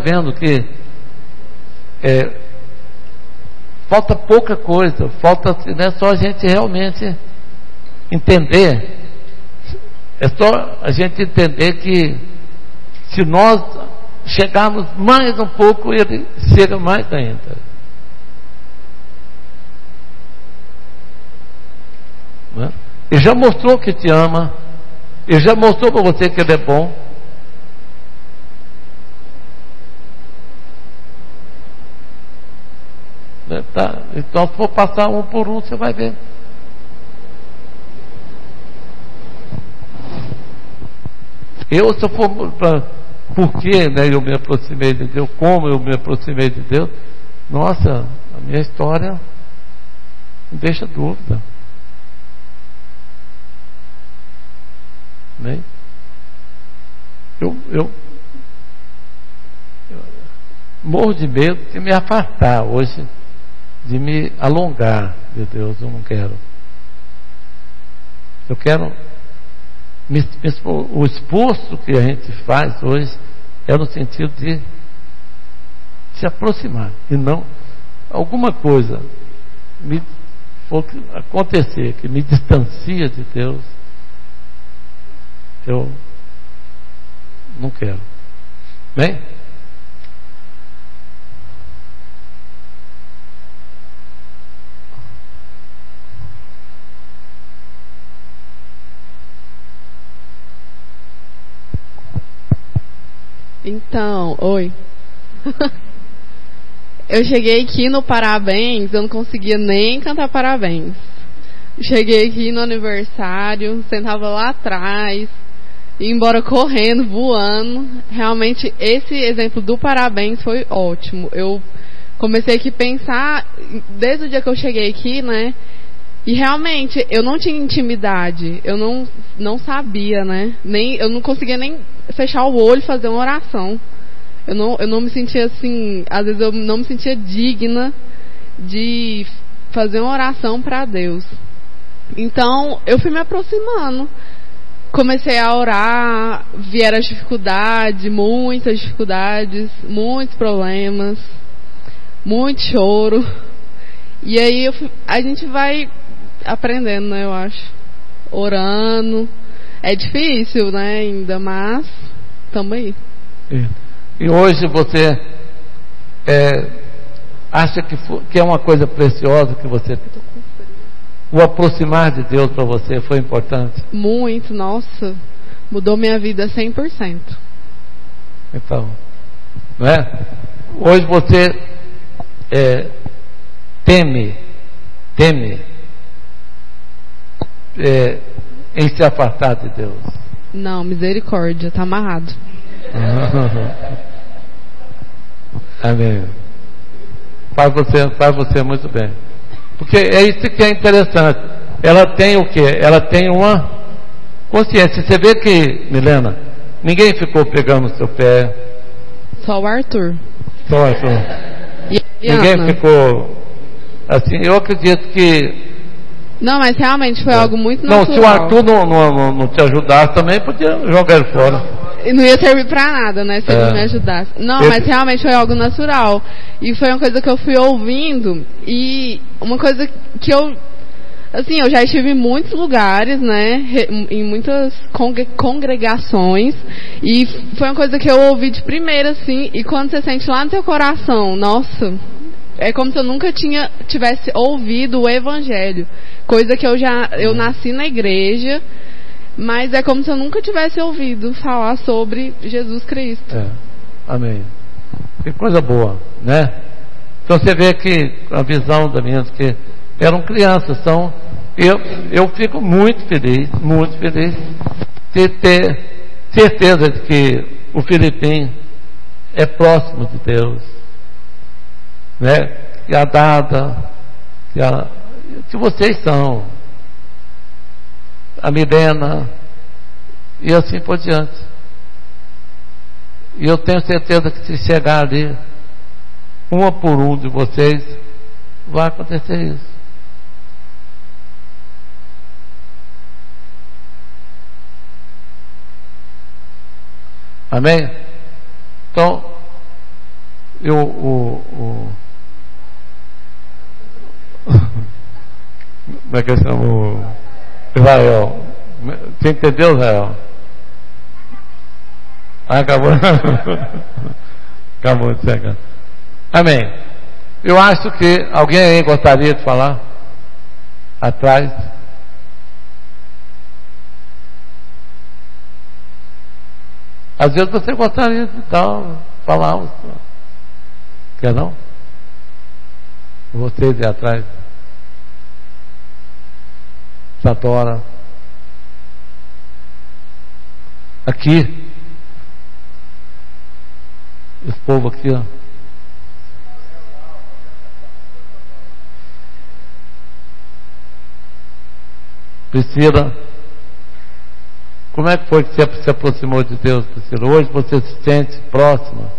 S2: falta pouca coisa, falta, né, só a gente realmente entender. É só a gente entender que se nós chegarmos mais um pouco, ele chega mais ainda. Né? Ele já mostrou que te ama, ele já mostrou para você que ele é bom. Tá? Então, se for passar um por um, você vai ver. Se eu for por que, né, eu me aproximei de Deus, como eu me aproximei de Deus, nossa, a minha história não deixa dúvida. Né? Eu morro de medo de me afastar hoje, de me alongar de Deus. Eu não quero. Eu quero. O esforço que a gente faz hoje é no sentido de se aproximar, e não alguma coisa for acontecer que me distancia de Deus, eu não quero. Bem?
S3: Então, oi. Eu cheguei aqui no parabéns, eu não conseguia nem cantar parabéns. Cheguei aqui no aniversário, sentava lá atrás, ia embora correndo, voando. Realmente, esse exemplo do parabéns foi ótimo. Eu comecei aqui a pensar, desde o dia que eu cheguei aqui, né? E realmente, eu não tinha intimidade, eu não sabia, né? Eu não conseguia nem fechar o olho e fazer uma oração. Eu não me sentia assim, às vezes eu não me sentia digna de fazer uma oração para Deus. Então, eu fui me aproximando. Comecei a orar, vieram as dificuldades, muitas dificuldades, muitos problemas, muito choro. E aí a gente vai aprendendo, né, eu acho. Orando. É difícil, né, ainda, mas estamos aí.
S2: E hoje você acha que é uma coisa preciosa que você... O aproximar de Deus para você foi importante?
S3: Muito, nossa. Mudou minha vida 100%.
S2: Então, não é? Hoje você teme em se afastar de Deus?
S3: Não, misericórdia, está amarrado.
S2: Amém. Faz você muito bem. Porque é isso que é interessante. Ela tem o quê? Ela tem uma consciência. Você vê que, Milena, ninguém ficou pegando o seu pé.
S3: Só o Arthur.
S2: Só o Arthur.
S3: E
S2: ninguém ficou assim. Eu acredito que
S3: Não, mas realmente foi algo muito
S2: natural.
S3: natural.
S2: Se o Arthur não te ajudasse também, podia jogar ele fora.
S3: E não ia servir pra nada, né? Se ele não me ajudasse. Não, mas realmente foi algo natural. E foi uma coisa que eu fui ouvindo. E uma coisa que eu... Assim, eu já estive em muitos lugares, né? Em muitas congregações. E foi uma coisa que eu ouvi de primeira, assim. E quando você sente lá no seu coração, nossa... É como se eu nunca tivesse ouvido o Evangelho. Coisa que eu nasci na igreja, mas é como se eu nunca tivesse ouvido falar sobre Jesus Cristo.
S2: Amém. Que coisa boa, né? Então você vê que a visão da minha, que eram crianças, eu fico muito feliz de ter certeza de que o Filipim é próximo de Deus, né? Que a Dada, que vocês são, a Milena e assim por diante. E eu tenho certeza que se chegar ali, uma por um de vocês, vai acontecer isso. Amém? Então, como é que eu chamo? Israel. Você entendeu, Israel? Acabou. Acabou de chegar. Amém. Eu acho que alguém aí gostaria de falar? Atrás. Às vezes você gostaria de falar. Quer não? Vocês aí atrás. Satora. Aqui. Esse povo aqui, ó. Priscila. Como é que foi que você se aproximou de Deus, Priscila? Hoje você se sente próxima?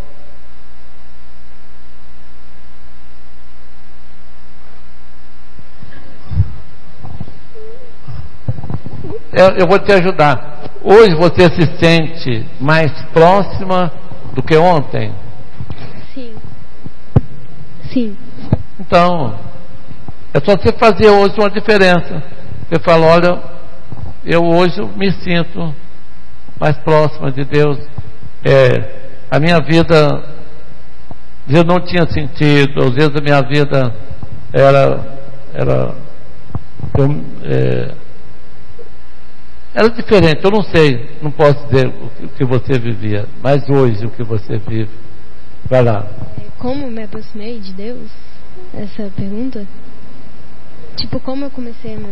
S2: Eu vou te ajudar. Hoje você se sente mais próxima do que ontem?
S11: Sim.
S2: Então, é só você fazer hoje uma diferença. Você fala, olha, eu hoje me sinto mais próxima de Deus. A minha vida eu não tinha sentido. Às vezes a minha vida era diferente. Eu não sei, não posso dizer o que você vivia, mas hoje o que você vive. Vai lá.
S11: Como me aproximei de Deus? Essa pergunta? Tipo, como eu comecei a me...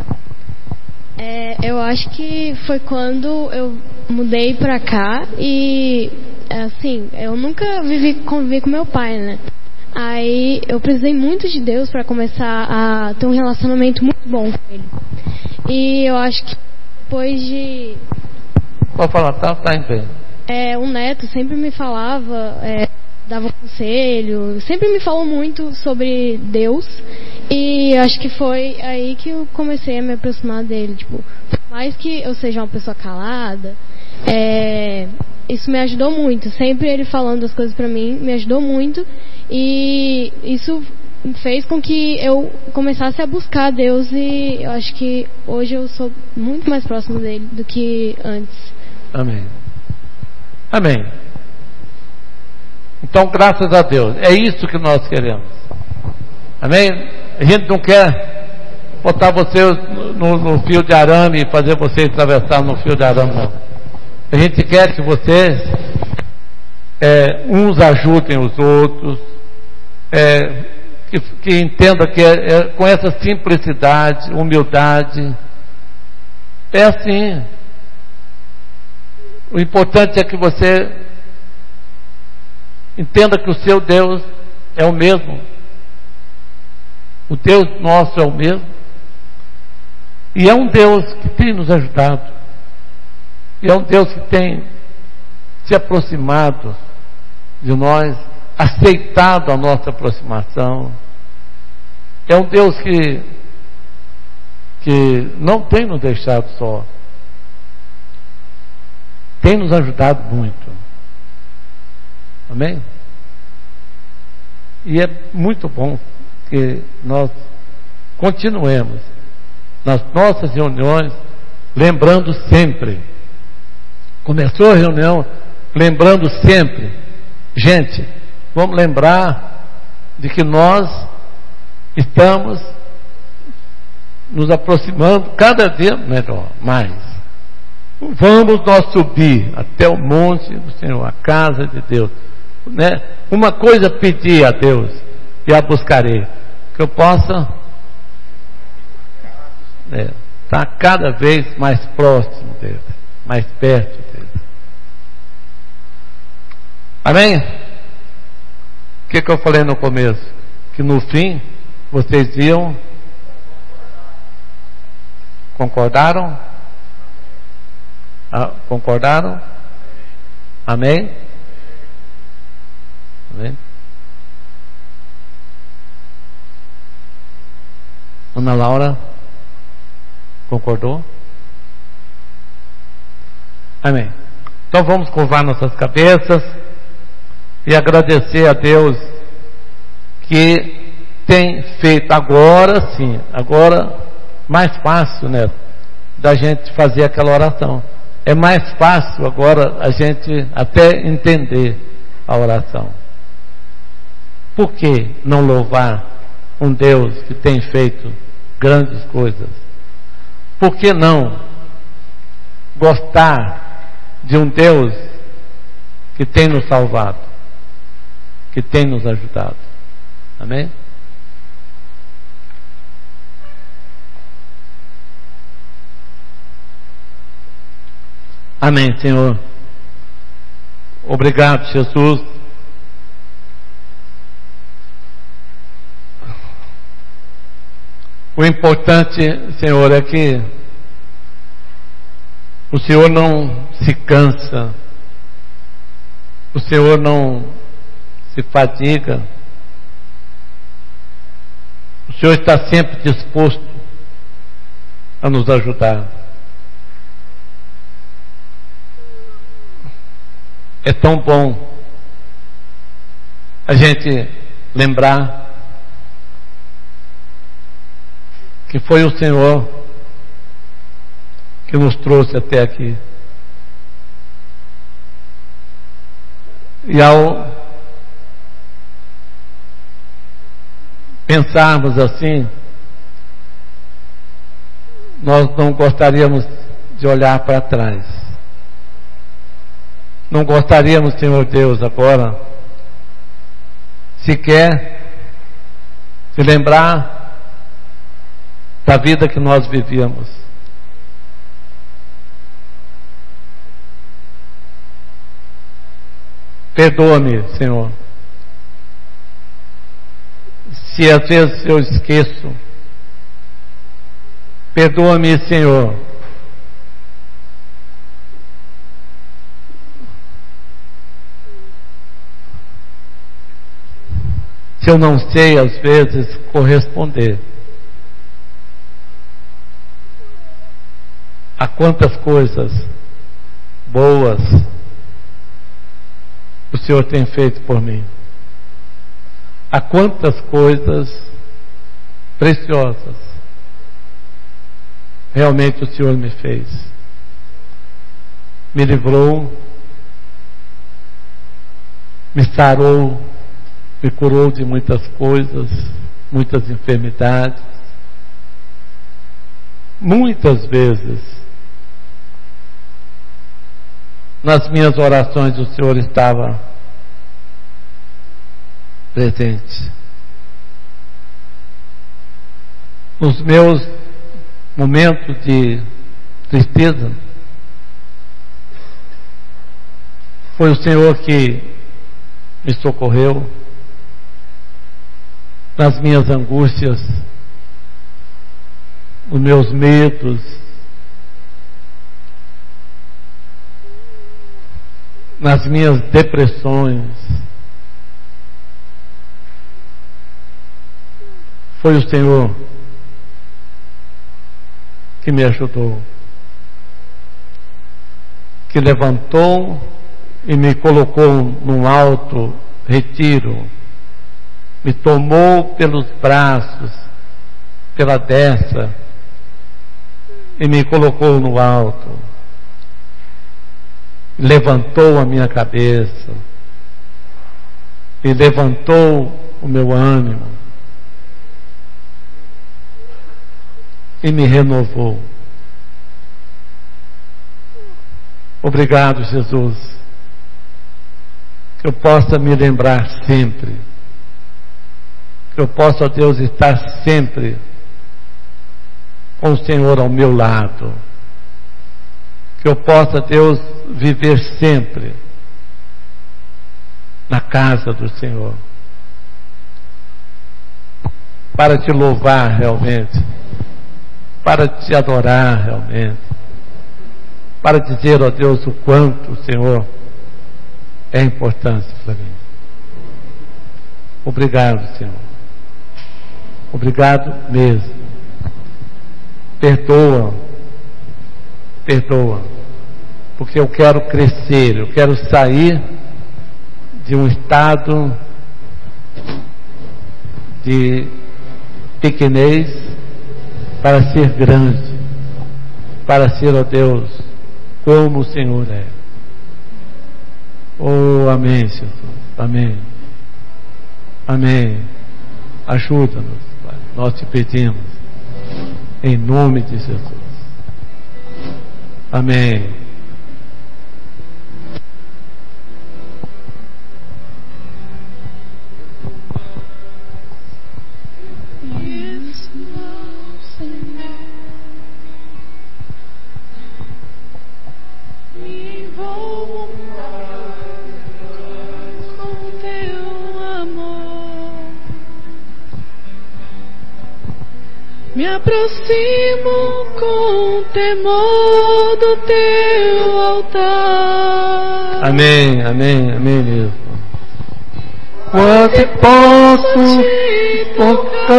S11: eu acho que foi quando eu mudei pra cá e, assim, eu nunca convivi com meu pai, né? Aí eu precisei muito de Deus pra começar a ter um relacionamento muito bom com ele. E eu acho que depois de...
S2: Pode falar, tá em pé.
S11: O Neto sempre me falava... dava conselho, sempre me falou muito sobre Deus, e acho que foi aí que eu comecei a me aproximar dele. Tipo, por mais que eu seja uma pessoa calada, isso me ajudou muito. Sempre ele falando as coisas pra mim me ajudou muito, e isso fez com que eu começasse a buscar Deus, e eu acho que hoje eu sou muito mais próximo dele do que antes.
S2: Amém. Amém. Então, graças a Deus, é isso que nós queremos. Amém? A gente não quer botar você no fio de arame e fazer você atravessar no fio de arame, não. A gente quer que vocês uns ajudem os outros, que entenda que com essa simplicidade, humildade, é assim. O importante é que você entenda que o seu Deus é o mesmo. O Deus nosso é o mesmo. E é um Deus que tem nos ajudado. E é um Deus que tem se aproximado de nós, aceitado a nossa aproximação. É um Deus que que não tem nos deixado só, tem nos ajudado muito. Amém? E é muito bom que nós continuemos nas nossas reuniões, lembrando sempre. Começou a reunião, lembrando sempre. Gente, vamos lembrar de que nós estamos nos aproximando cada dia melhor, mais. Vamos nós subir até o monte do Senhor, a casa de Deus, né? Uma coisa pedir a Deus, e a buscarei, que eu possa estar cada vez mais próximo dele, mais perto dele. Amém? O que eu falei no começo? Que no fim vocês iam. Concordaram? Concordaram? Amém? Amém? Ana Laura? Concordou? Amém. Então vamos curvar nossas cabeças e agradecer a Deus que tem feito agora sim, agora mais fácil, né, da gente fazer aquela oração. É mais fácil agora a gente até entender a oração. Por que não louvar um Deus que tem feito grandes coisas? Por que não gostar de um Deus que tem nos salvado, que tem nos ajudado? Amém? Amém, Senhor. Obrigado, Jesus. O importante, Senhor, é que o Senhor não se cansa, o Senhor não se fadiga, o Senhor está sempre disposto a nos ajudar. É tão bom a gente lembrar que foi o Senhor que nos trouxe até aqui. E ao pensarmos assim, nós não gostaríamos de olhar para trás. Não gostaríamos, Senhor Deus, agora sequer se lembrar da vida que nós vivíamos. Perdoa-me, Senhor, se às vezes eu esqueço. Perdoa-me, Senhor, se eu não sei às vezes corresponder a quantas coisas boas o Senhor tem feito por mim, a quantas coisas preciosas realmente o Senhor me fez, me livrou, me sarou, me curou de muitas coisas, muitas enfermidades. Muitas vezes, nas minhas orações, o Senhor estava presente. Nos meus momentos de tristeza, foi o Senhor que me socorreu. Nas minhas angústias, nos meus medos, nas minhas depressões, foi o Senhor que me ajudou, que levantou e me colocou num alto retiro, me tomou pelos braços, pela destra, e me colocou no alto, levantou a minha cabeça, e levantou o meu ânimo, e me renovou. Obrigado, Jesus, que eu possa me lembrar sempre, que eu possa, Deus, estar sempre com o Senhor ao meu lado, que eu possa, Deus, viver sempre na casa do Senhor, para te louvar realmente, para te adorar realmente, para dizer, ó Deus, o quanto o Senhor é importante para mim. Obrigado, Senhor. Obrigado mesmo. Perdoa, porque eu quero crescer, eu quero sair de um estado de pequenez para ser grande, para ser, ó Deus, como o Senhor é. Oh, amém, Senhor. Amém. Amém. Ajuda-nos, Pai. Nós te pedimos, em nome de Jesus. Amém.
S9: Me aproximo com temor do teu altar.
S2: Amém, amém, amém mesmo. Quase posso tocar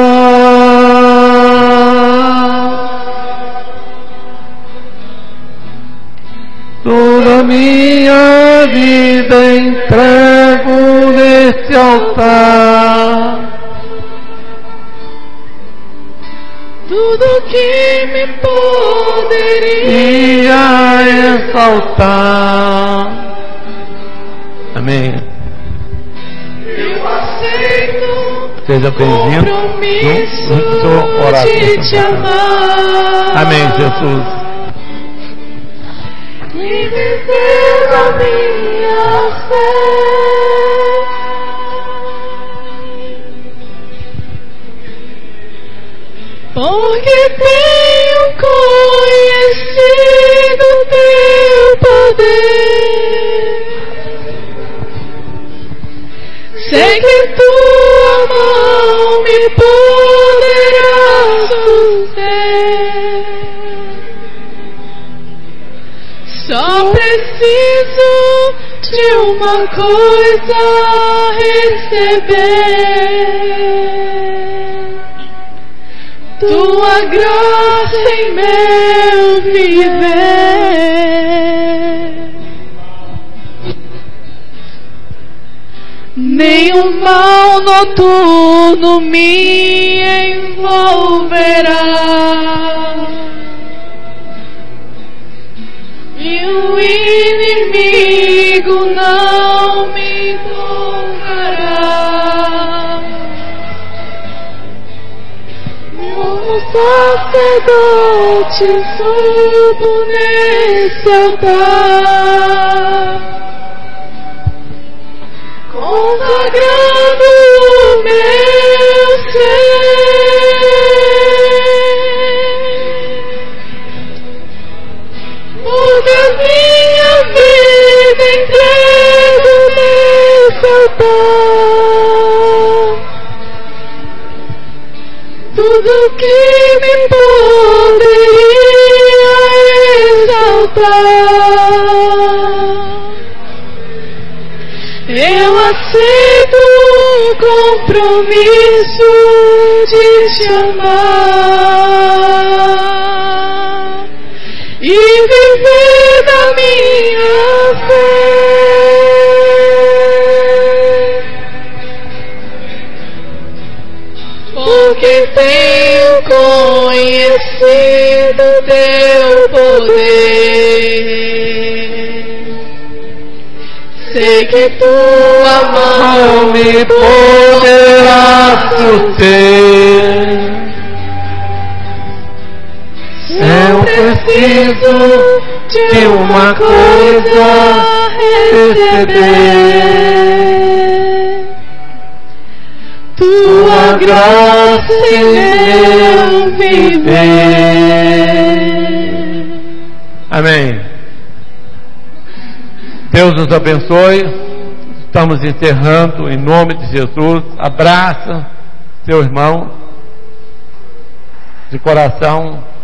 S2: toda a minha vida entrego neste altar.
S9: Tudo que me poderia
S2: exaltar. Amém.
S9: Eu aceito.
S2: Seja bem-vindo no sua oração.
S9: De te amar.
S2: Amém, Jesus.
S9: E viver a minha fé. Porque tenho conhecido teu poder. Sei que tua mão me poderá suster. Só preciso de uma coisa receber. Tua graça em meu viver. Nenhum mal noturno me envolverá. E o inimigo não me tocará. Como sacerdote subo nesse altar, consagrando o meu ser. Porque a minha vida entrego nesse altar. Tudo que me poderia exaltar, eu aceito o compromisso de te amar.
S12: viver da minha fé. Porque tenho conhecido teu poder. Sei que tua mão me poderá suster. Eu preciso de uma coisa receber, tua graça em meu viver.
S2: Amém. Deus nos abençoe. Estamos encerrando em nome de Jesus. Abraça seu irmão de coração.